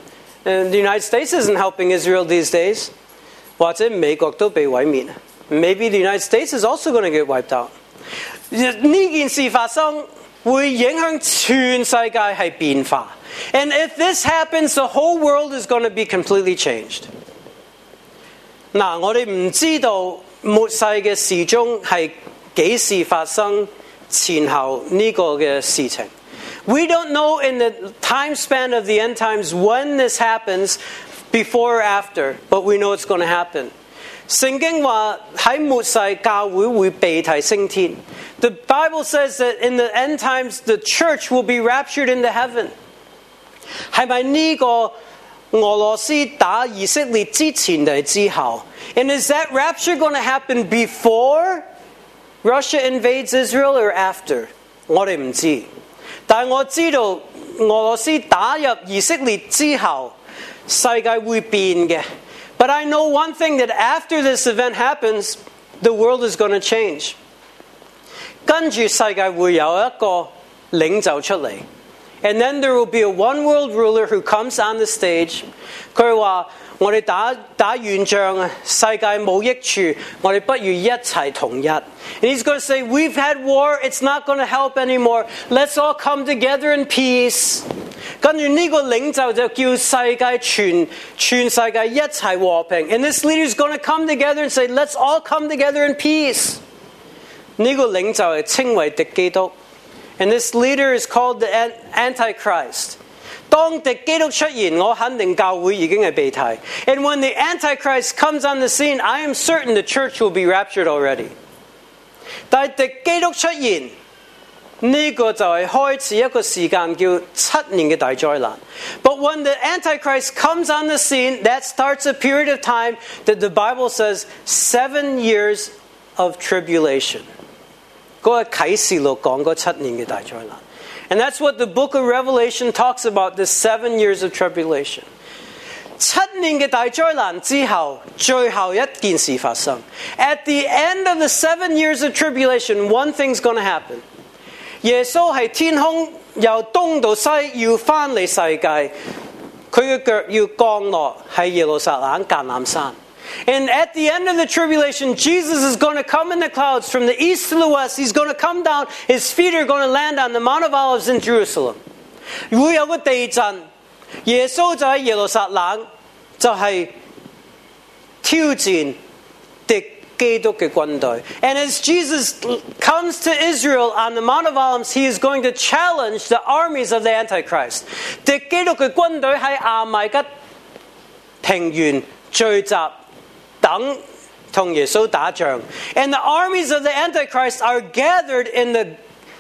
uh, the United States isn't helping Israel these days. 或者美國都被毀滅。Maybe the United States is also going to get wiped out. 呢件事發生會影響全世界係變化。And if this happens, the whole world is going to be completely changed. 嗱，我哋唔知道末世嘅時鐘係幾時發生前後呢個嘅事情。We don't know in the time span of the end times when this happens, before or after, but we know it's going to happen. 聖經話喺末世教會會被提升天。The Bible says that in the end times the church will be raptured into heaven. 係咪呢個俄羅斯打以色列之前定係之後？ And is that rapture going to happen before Russia invades Israel or after? 我哋唔知。但係我知道俄羅斯打入以色列之後，世界會變嘅。But I know one thing, that after this event happens, the world is going to change. 跟住世界會有一個領袖出嚟。And then there will be a one world ruler who comes on the stage. 佢話我哋打打完仗啊，世界冇益處，我哋不如一齊統一。And he's going to say, we've had war, it's not going to help anymore. Let's all come together in peace. 跟住呢個領袖就叫世界全全世界一齊和平。And this leader is going to come together and say, let's all come together in peace. 呢個領袖係稱為敵基督。And this leader is called the Antichrist. 當敵基督出現，我肯定教會已經係被提。And when the Antichrist comes on the scene, I am certain the church will be raptured already. 但係敵基督出現，呢個就係開始一個時間叫七年嘅大災難。But when the Antichrist comes on the scene, that starts a period of time that the Bible says seven years of tribulation. 嗰個啟示錄講嗰七年嘅大災難。And that's what the book of Revelation talks about, the seven years of tribulation. 七年嘅大災難之後，最後一件事發生。At the end of the seven years of tribulation, one thing's going to happen. 耶穌係天空由東到西要翻嚟世界，佢嘅腳要降落喺耶路撒冷橄欖山。And at the end of the tribulation, Jesus is going to come in the clouds from the east to the west. He's going to come down. His feet are going to land on the Mount of Olives in Jerusalem. 會有個地震，耶穌就喺耶路撒冷，就係挑戰敵基督嘅軍隊。And as Jesus comes to Israel on the Mount of Olives, he is going to challenge the armies of the Antichrist. 敵基督嘅軍隊喺亞米吉平原聚集。等同耶穌打仗。And the armies of the Antichrist are gathered in the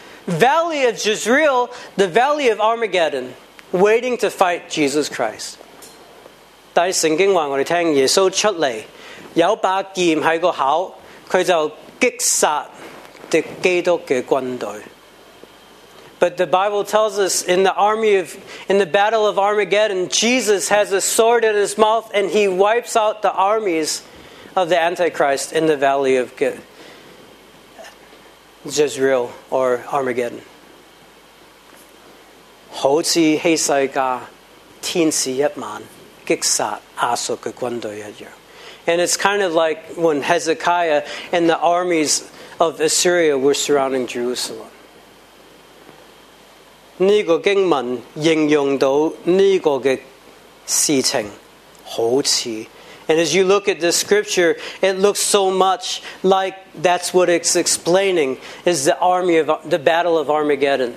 valley of Jezreel, the valley of Armageddon, waiting to fight Jesus Christ. 但係聖經話我哋聽，耶穌出嚟有把劍喺個口，佢就擊殺敵基督嘅軍隊。But the Bible tells us in the army of, in the battle of Armageddon, Jesus has a sword in his mouth and he wipes out the armies of the Antichrist in the valley of Jezreel or Armageddon. 好似希西家天使一晚擊殺亞述嘅軍隊一樣。And it's kind of like when Hezekiah and the armies of Assyria were surrounding Jerusalem. 呢個經文形容到呢個嘅事情好似。And as you look at the scripture, it looks so much like that's what it's explaining, is the army of the battle of Armageddon.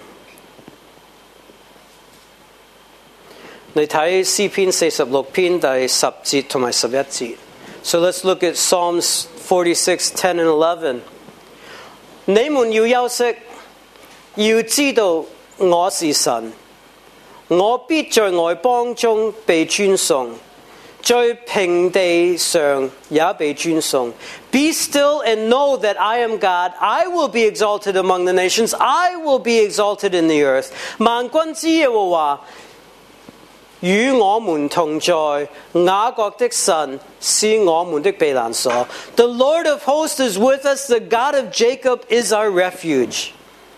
你睇詩篇四十六篇第十節同埋十一節。So let's look at Psalms forty-six, ten and eleven. 你們要休息，要知道我是神，我必在外邦中被尊崇。在平地上也被尊崇。Be still and know that I am God. I will be exalted among the nations. I will be exalted in the earth. 萬軍之耶和華與我們同在，雅各的神是我們的避難所。The Lord of hosts is with us, the God of Jacob is our refuge.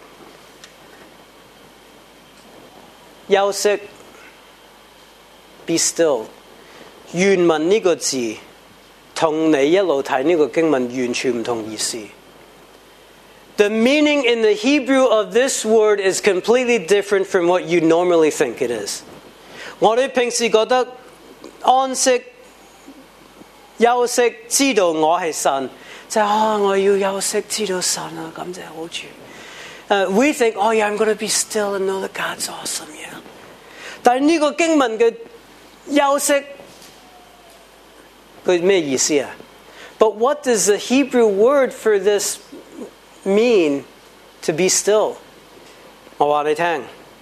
休息 Be still. 原文呢個字同你一路睇呢個經文完全唔同意思。The meaning in the Hebrew of this word is completely different from what you normally think it is. 我哋平時覺得安息、休息，知道我係神，就係、哦、我要休息，知道神啊，咁就好處。Uh, we think, oh yeah, I'm going to be still and know that God's awesome, yeah. 但係呢個經文嘅休息，佢咩意思啊？ But what does the Hebrew word for this mean to be still? 我話你聽，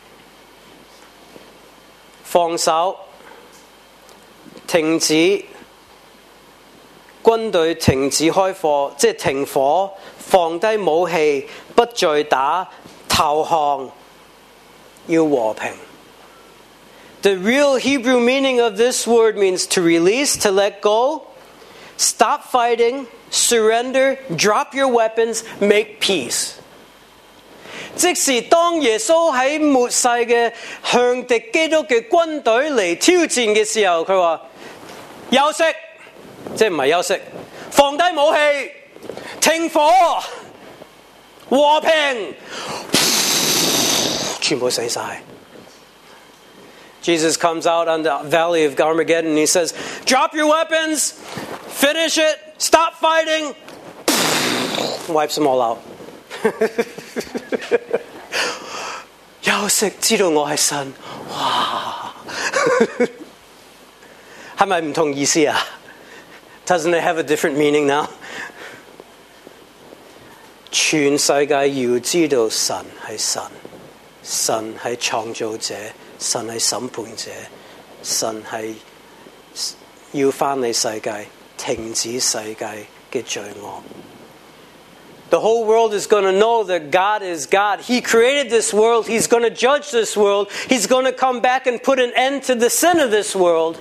放手，停止，軍隊停止開火，即係停火，放低武器，不再打，投降，要和平。The real Hebrew meaning of this word means to release, to let go, stop fighting, surrender, drop your weapons, make peace. 即時當耶穌喺末世嘅向敵基督嘅軍隊嚟挑戰嘅時候，佢話休息，即係唔係休息，放低武器，停火，和平，全部死晒。Jesus comes out on the valley of Armageddon and he says, drop your weapons, finish it, stop fighting, wipes them all out. 休息，知道我係神，哇！係咪唔同意思啊？ Doesn't it have a different meaning now? 全世界要知道神係神，神係創造者，神係審判者，神係要翻嚟世界，停止世界嘅罪惡。The whole world is going to know that God is God. He created this world. He's going to judge this world. He's going to come back and put an end to the sin of this world.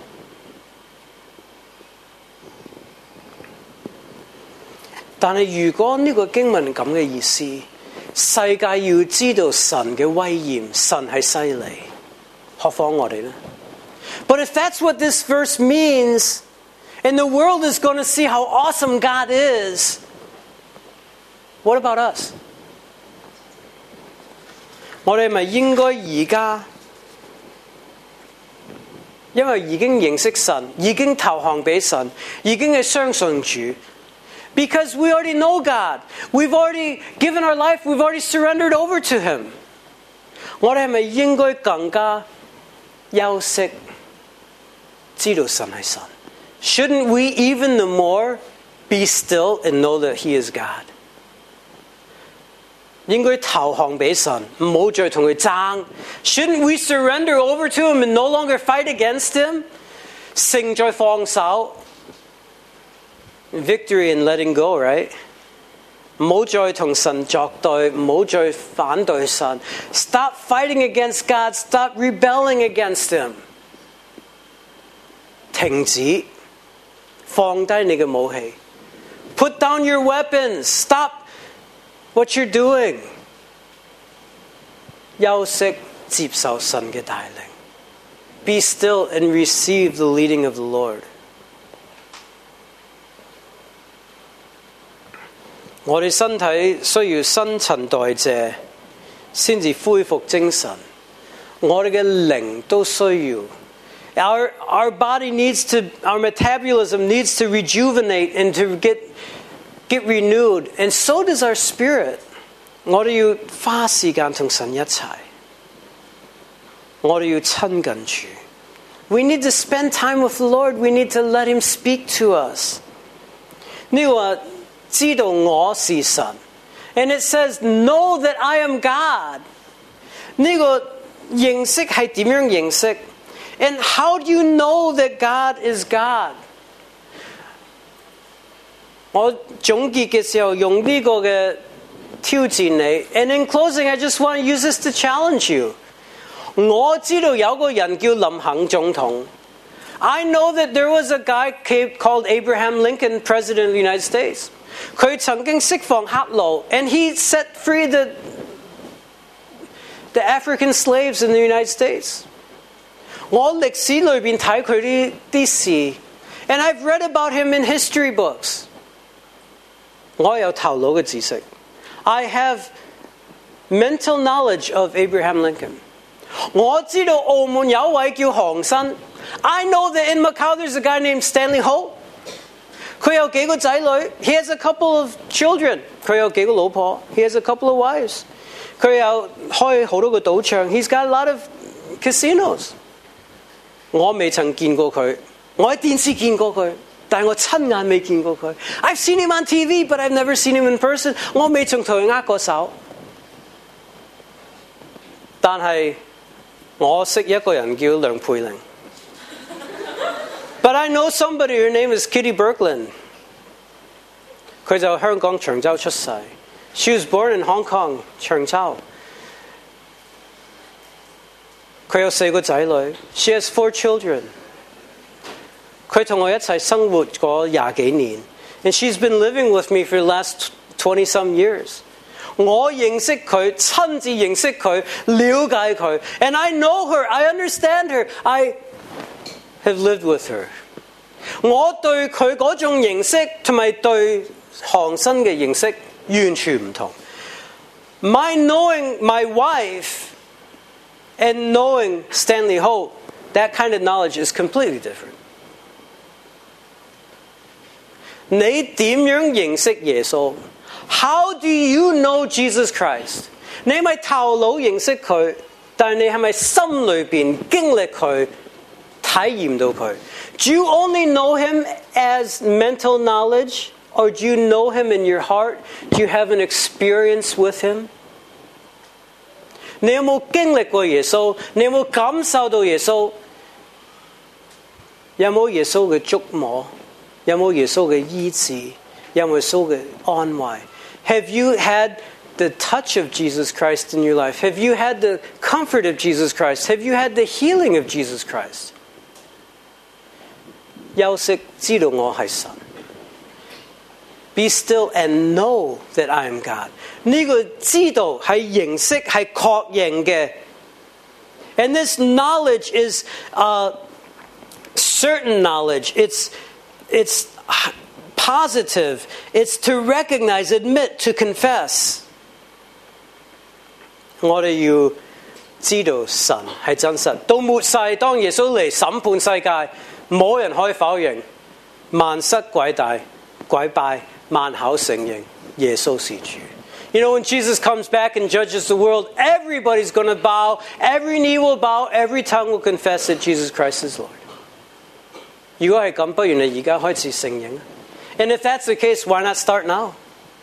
但係如果呢個經文咁嘅意思，世界要知道神嘅威嚴，神係犀利，何況我哋呢？ But if that's what this verse means, and the world is going to see how awesome God is, what about us? 我哋咪應該而家，因為已經認識神，已經投降俾神，已經係相信主。Because we already know God. We've already given our life. We've already surrendered over to Him. 我哋係咪應該更加休息，知道神係神？ Shouldn't we even the more be still and know that He is God? 應該投降俾神，唔好再同佢爭。Shouldn't we surrender over to Him and no longer fight against Him? 勝在放手。Victory in letting go, right? 唔好再同神作對，唔好再反對神。Stop fighting against God. Stop rebelling against Him. 停止，放低你嘅武器。Put down your weapons. Stop what you're doing. 休息，接受神嘅帶領。Be still and receive the leading of the Lord. 我哋身體需要新陳代謝，先至恢復精神。我哋嘅靈都需要。Our our body needs to, our metabolism needs to rejuvenate and to get get renewed, and so does our spirit. 我哋要花時間同神一齊。我哋要親近主。We need to spend time with the Lord. We need to let Him speak to us. 呢個知道我是神 and it says know that I am God. 呢個認識係點樣認識 and how do you know that God is God? 我總結嘅時候用呢個嘅挑戰你 and in closing I just want to use this to challenge you. 我知道有個人叫林肯總統。I know that there was a guy called Abraham Lincoln, President of the United States. 佢曾經釋放黑奴 and he set free the, the African slaves in the United States. 我歷史裏邊睇佢啲啲事 and I've read about him in history books. 我有頭腦嘅知識。I have mental knowledge of Abraham Lincoln. 我知道澳門有一位叫韓新。I know that in Macau there's a guy named Stanley Ho. 佢有幾個仔女 He has a couple of children. 佢有幾個老婆 He has a couple of wives. 佢有開好多個賭場 He's got a lot of casinos. 我未曾見過佢，我喺電視見過佢，但係我親眼未見過佢。I've seen him on T V, but I've never seen him in person. 我未曾同佢握過手。但係我識一個人叫梁佩玲。But I know somebody, her name is Kitty Birkeland. 佢就香港長洲出世。She was born in Hong Kong, 長洲。佢有四個仔女。She has four children. 佢同我一齊生活過廿幾年。And she's been living with me for the last twenty some years. 我認識佢，親自認識佢，了解佢。And I know her, I understand her, I have lived with her. 我對佢嗰種認識同埋對韓新嘅認識完全唔同。My knowing my wife and knowing Stanley Ho, that kind of knowledge is completely different. 你點樣認識耶穌？ How do you know Jesus Christ? 你咪頭腦認識佢，但係你係咪心裏邊經歷佢？體驗到佢。Do you only know him as mental knowledge, or do you know him in your heart? Do you have an experience with him? 你有冇經歷過耶穌？你有冇感受到耶穌？有冇耶穌嘅觸摸？有冇耶穌嘅醫治？有冇耶穌嘅安慰？ Have you had the touch of Jesus Christ in your life? Have you had the comfort of Jesus Christ? Have you had the healing of Jesus Christ? 休息，知道我係神。Be still and know that I am God. 呢個知道係認識係確認嘅。And this knowledge is uh, certain knowledge. It's it's positive. It's to recognize, admit, to confess. 我哋要知道神係真實。到末世，當耶穌嚟審判世界。冇人可以否認，萬膝跪大跪拜，萬口承認耶穌是主。You know, when Jesus comes back and judges the world, everybody's going to bow, every knee will bow, every tongue will confess that Jesus Christ is Lord. 如果係咁，不如你而家開始承認。And if that's the case, why not start now?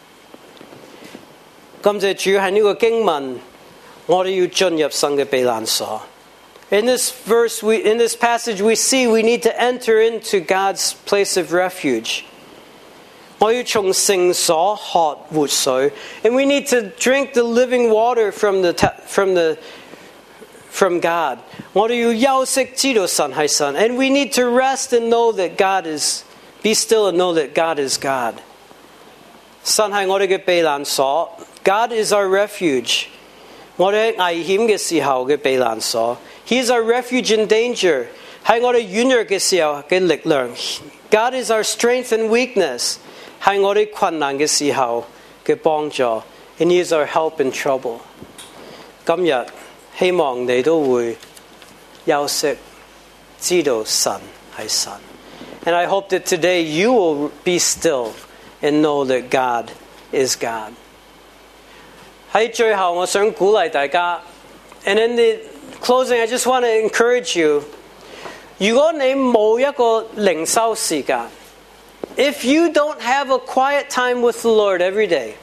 感謝主喺呢個經文，我哋要進入神嘅避難所。In this verse, we, in this passage, we see we need to enter into God's place of refuge. 我要從聖所喝活水 and we need to drink the living water from the from the from God. 我哋要休息，知道神係神 and we need to rest and know that God is, be still and know that God is God. 神係我哋嘅避難所 God is our refuge. 我哋喺危險嘅時候嘅避難所 He is our refuge in danger. 喺我哋軟弱嘅時候嘅力量 God is our strength and weakness. 喺我哋困難嘅時候嘅幫助 And He is our help in trouble. 今日希望你都會休息，知道神係神 And I hope that today you will be still and know that God is God. 喺最後我想鼓勵大家 And in the closing I just want to encourage you 如果你冇一個靈修時間 If you don't have a quiet time with the Lord every day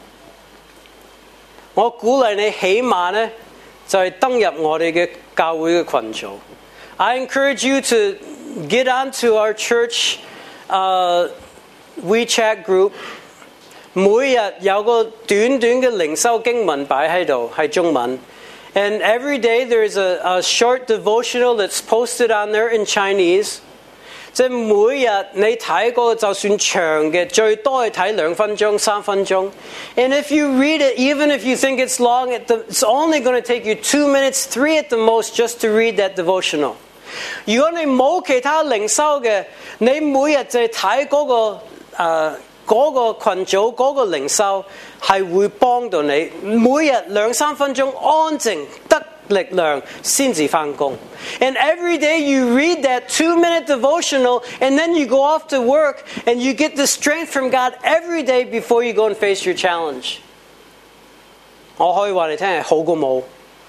我鼓勵你起碼呢就係登入我哋嘅教會嘅群組 I encourage you to get onto our church uh, WeChat group每日有個短短嘅靈修經文擺喺度係中文 And every day there is a, a short devotional that's posted on there in Chinese. 即係每日你睇嗰個就算長嘅，最多係睇兩分鐘、三分鐘。And if you read it, even if you think it's long, it's only going to take you two minutes, three at the most, just to read that devotional. 如果你冇其他靈修嘅，你每日就係睇嗰個誒嗰個群組嗰個靈修，係會幫到你。每日兩三分鐘安靜得力量先至返工。And every day you read that two-minute devotional, and then you go off to work, and you get the strength from God every day before you go and face your challenge. 我可以話你聽係好過冇，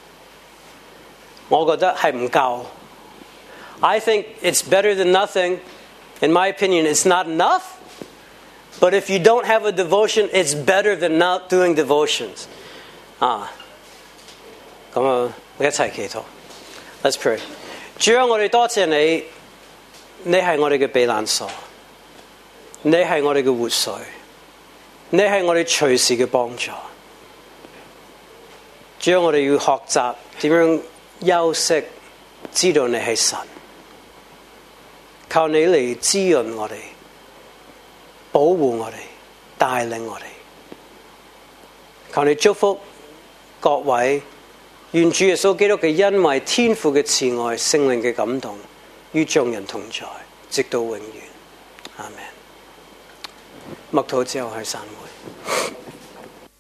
我覺得係唔夠。I think it's better than nothing. In my opinion, it's not enough. But if you don't have a devotion, it's better than not doing devotions. 啊，咁啊，我一齊祈禱。Let's pray. 主啊，我哋多謝你，你係我哋嘅避難所，你係我哋嘅活水，你係我哋隨時嘅幫助。主啊，我哋要學習點樣休息，知道你係神。靠你嚟滋潤我哋，保護我哋，帶領我哋。求你祝福各位，願主耶穌基督嘅恩惠、天父嘅慈愛、聖靈嘅感動，與眾人同在，直到永遠。阿們。默禱之後去散會。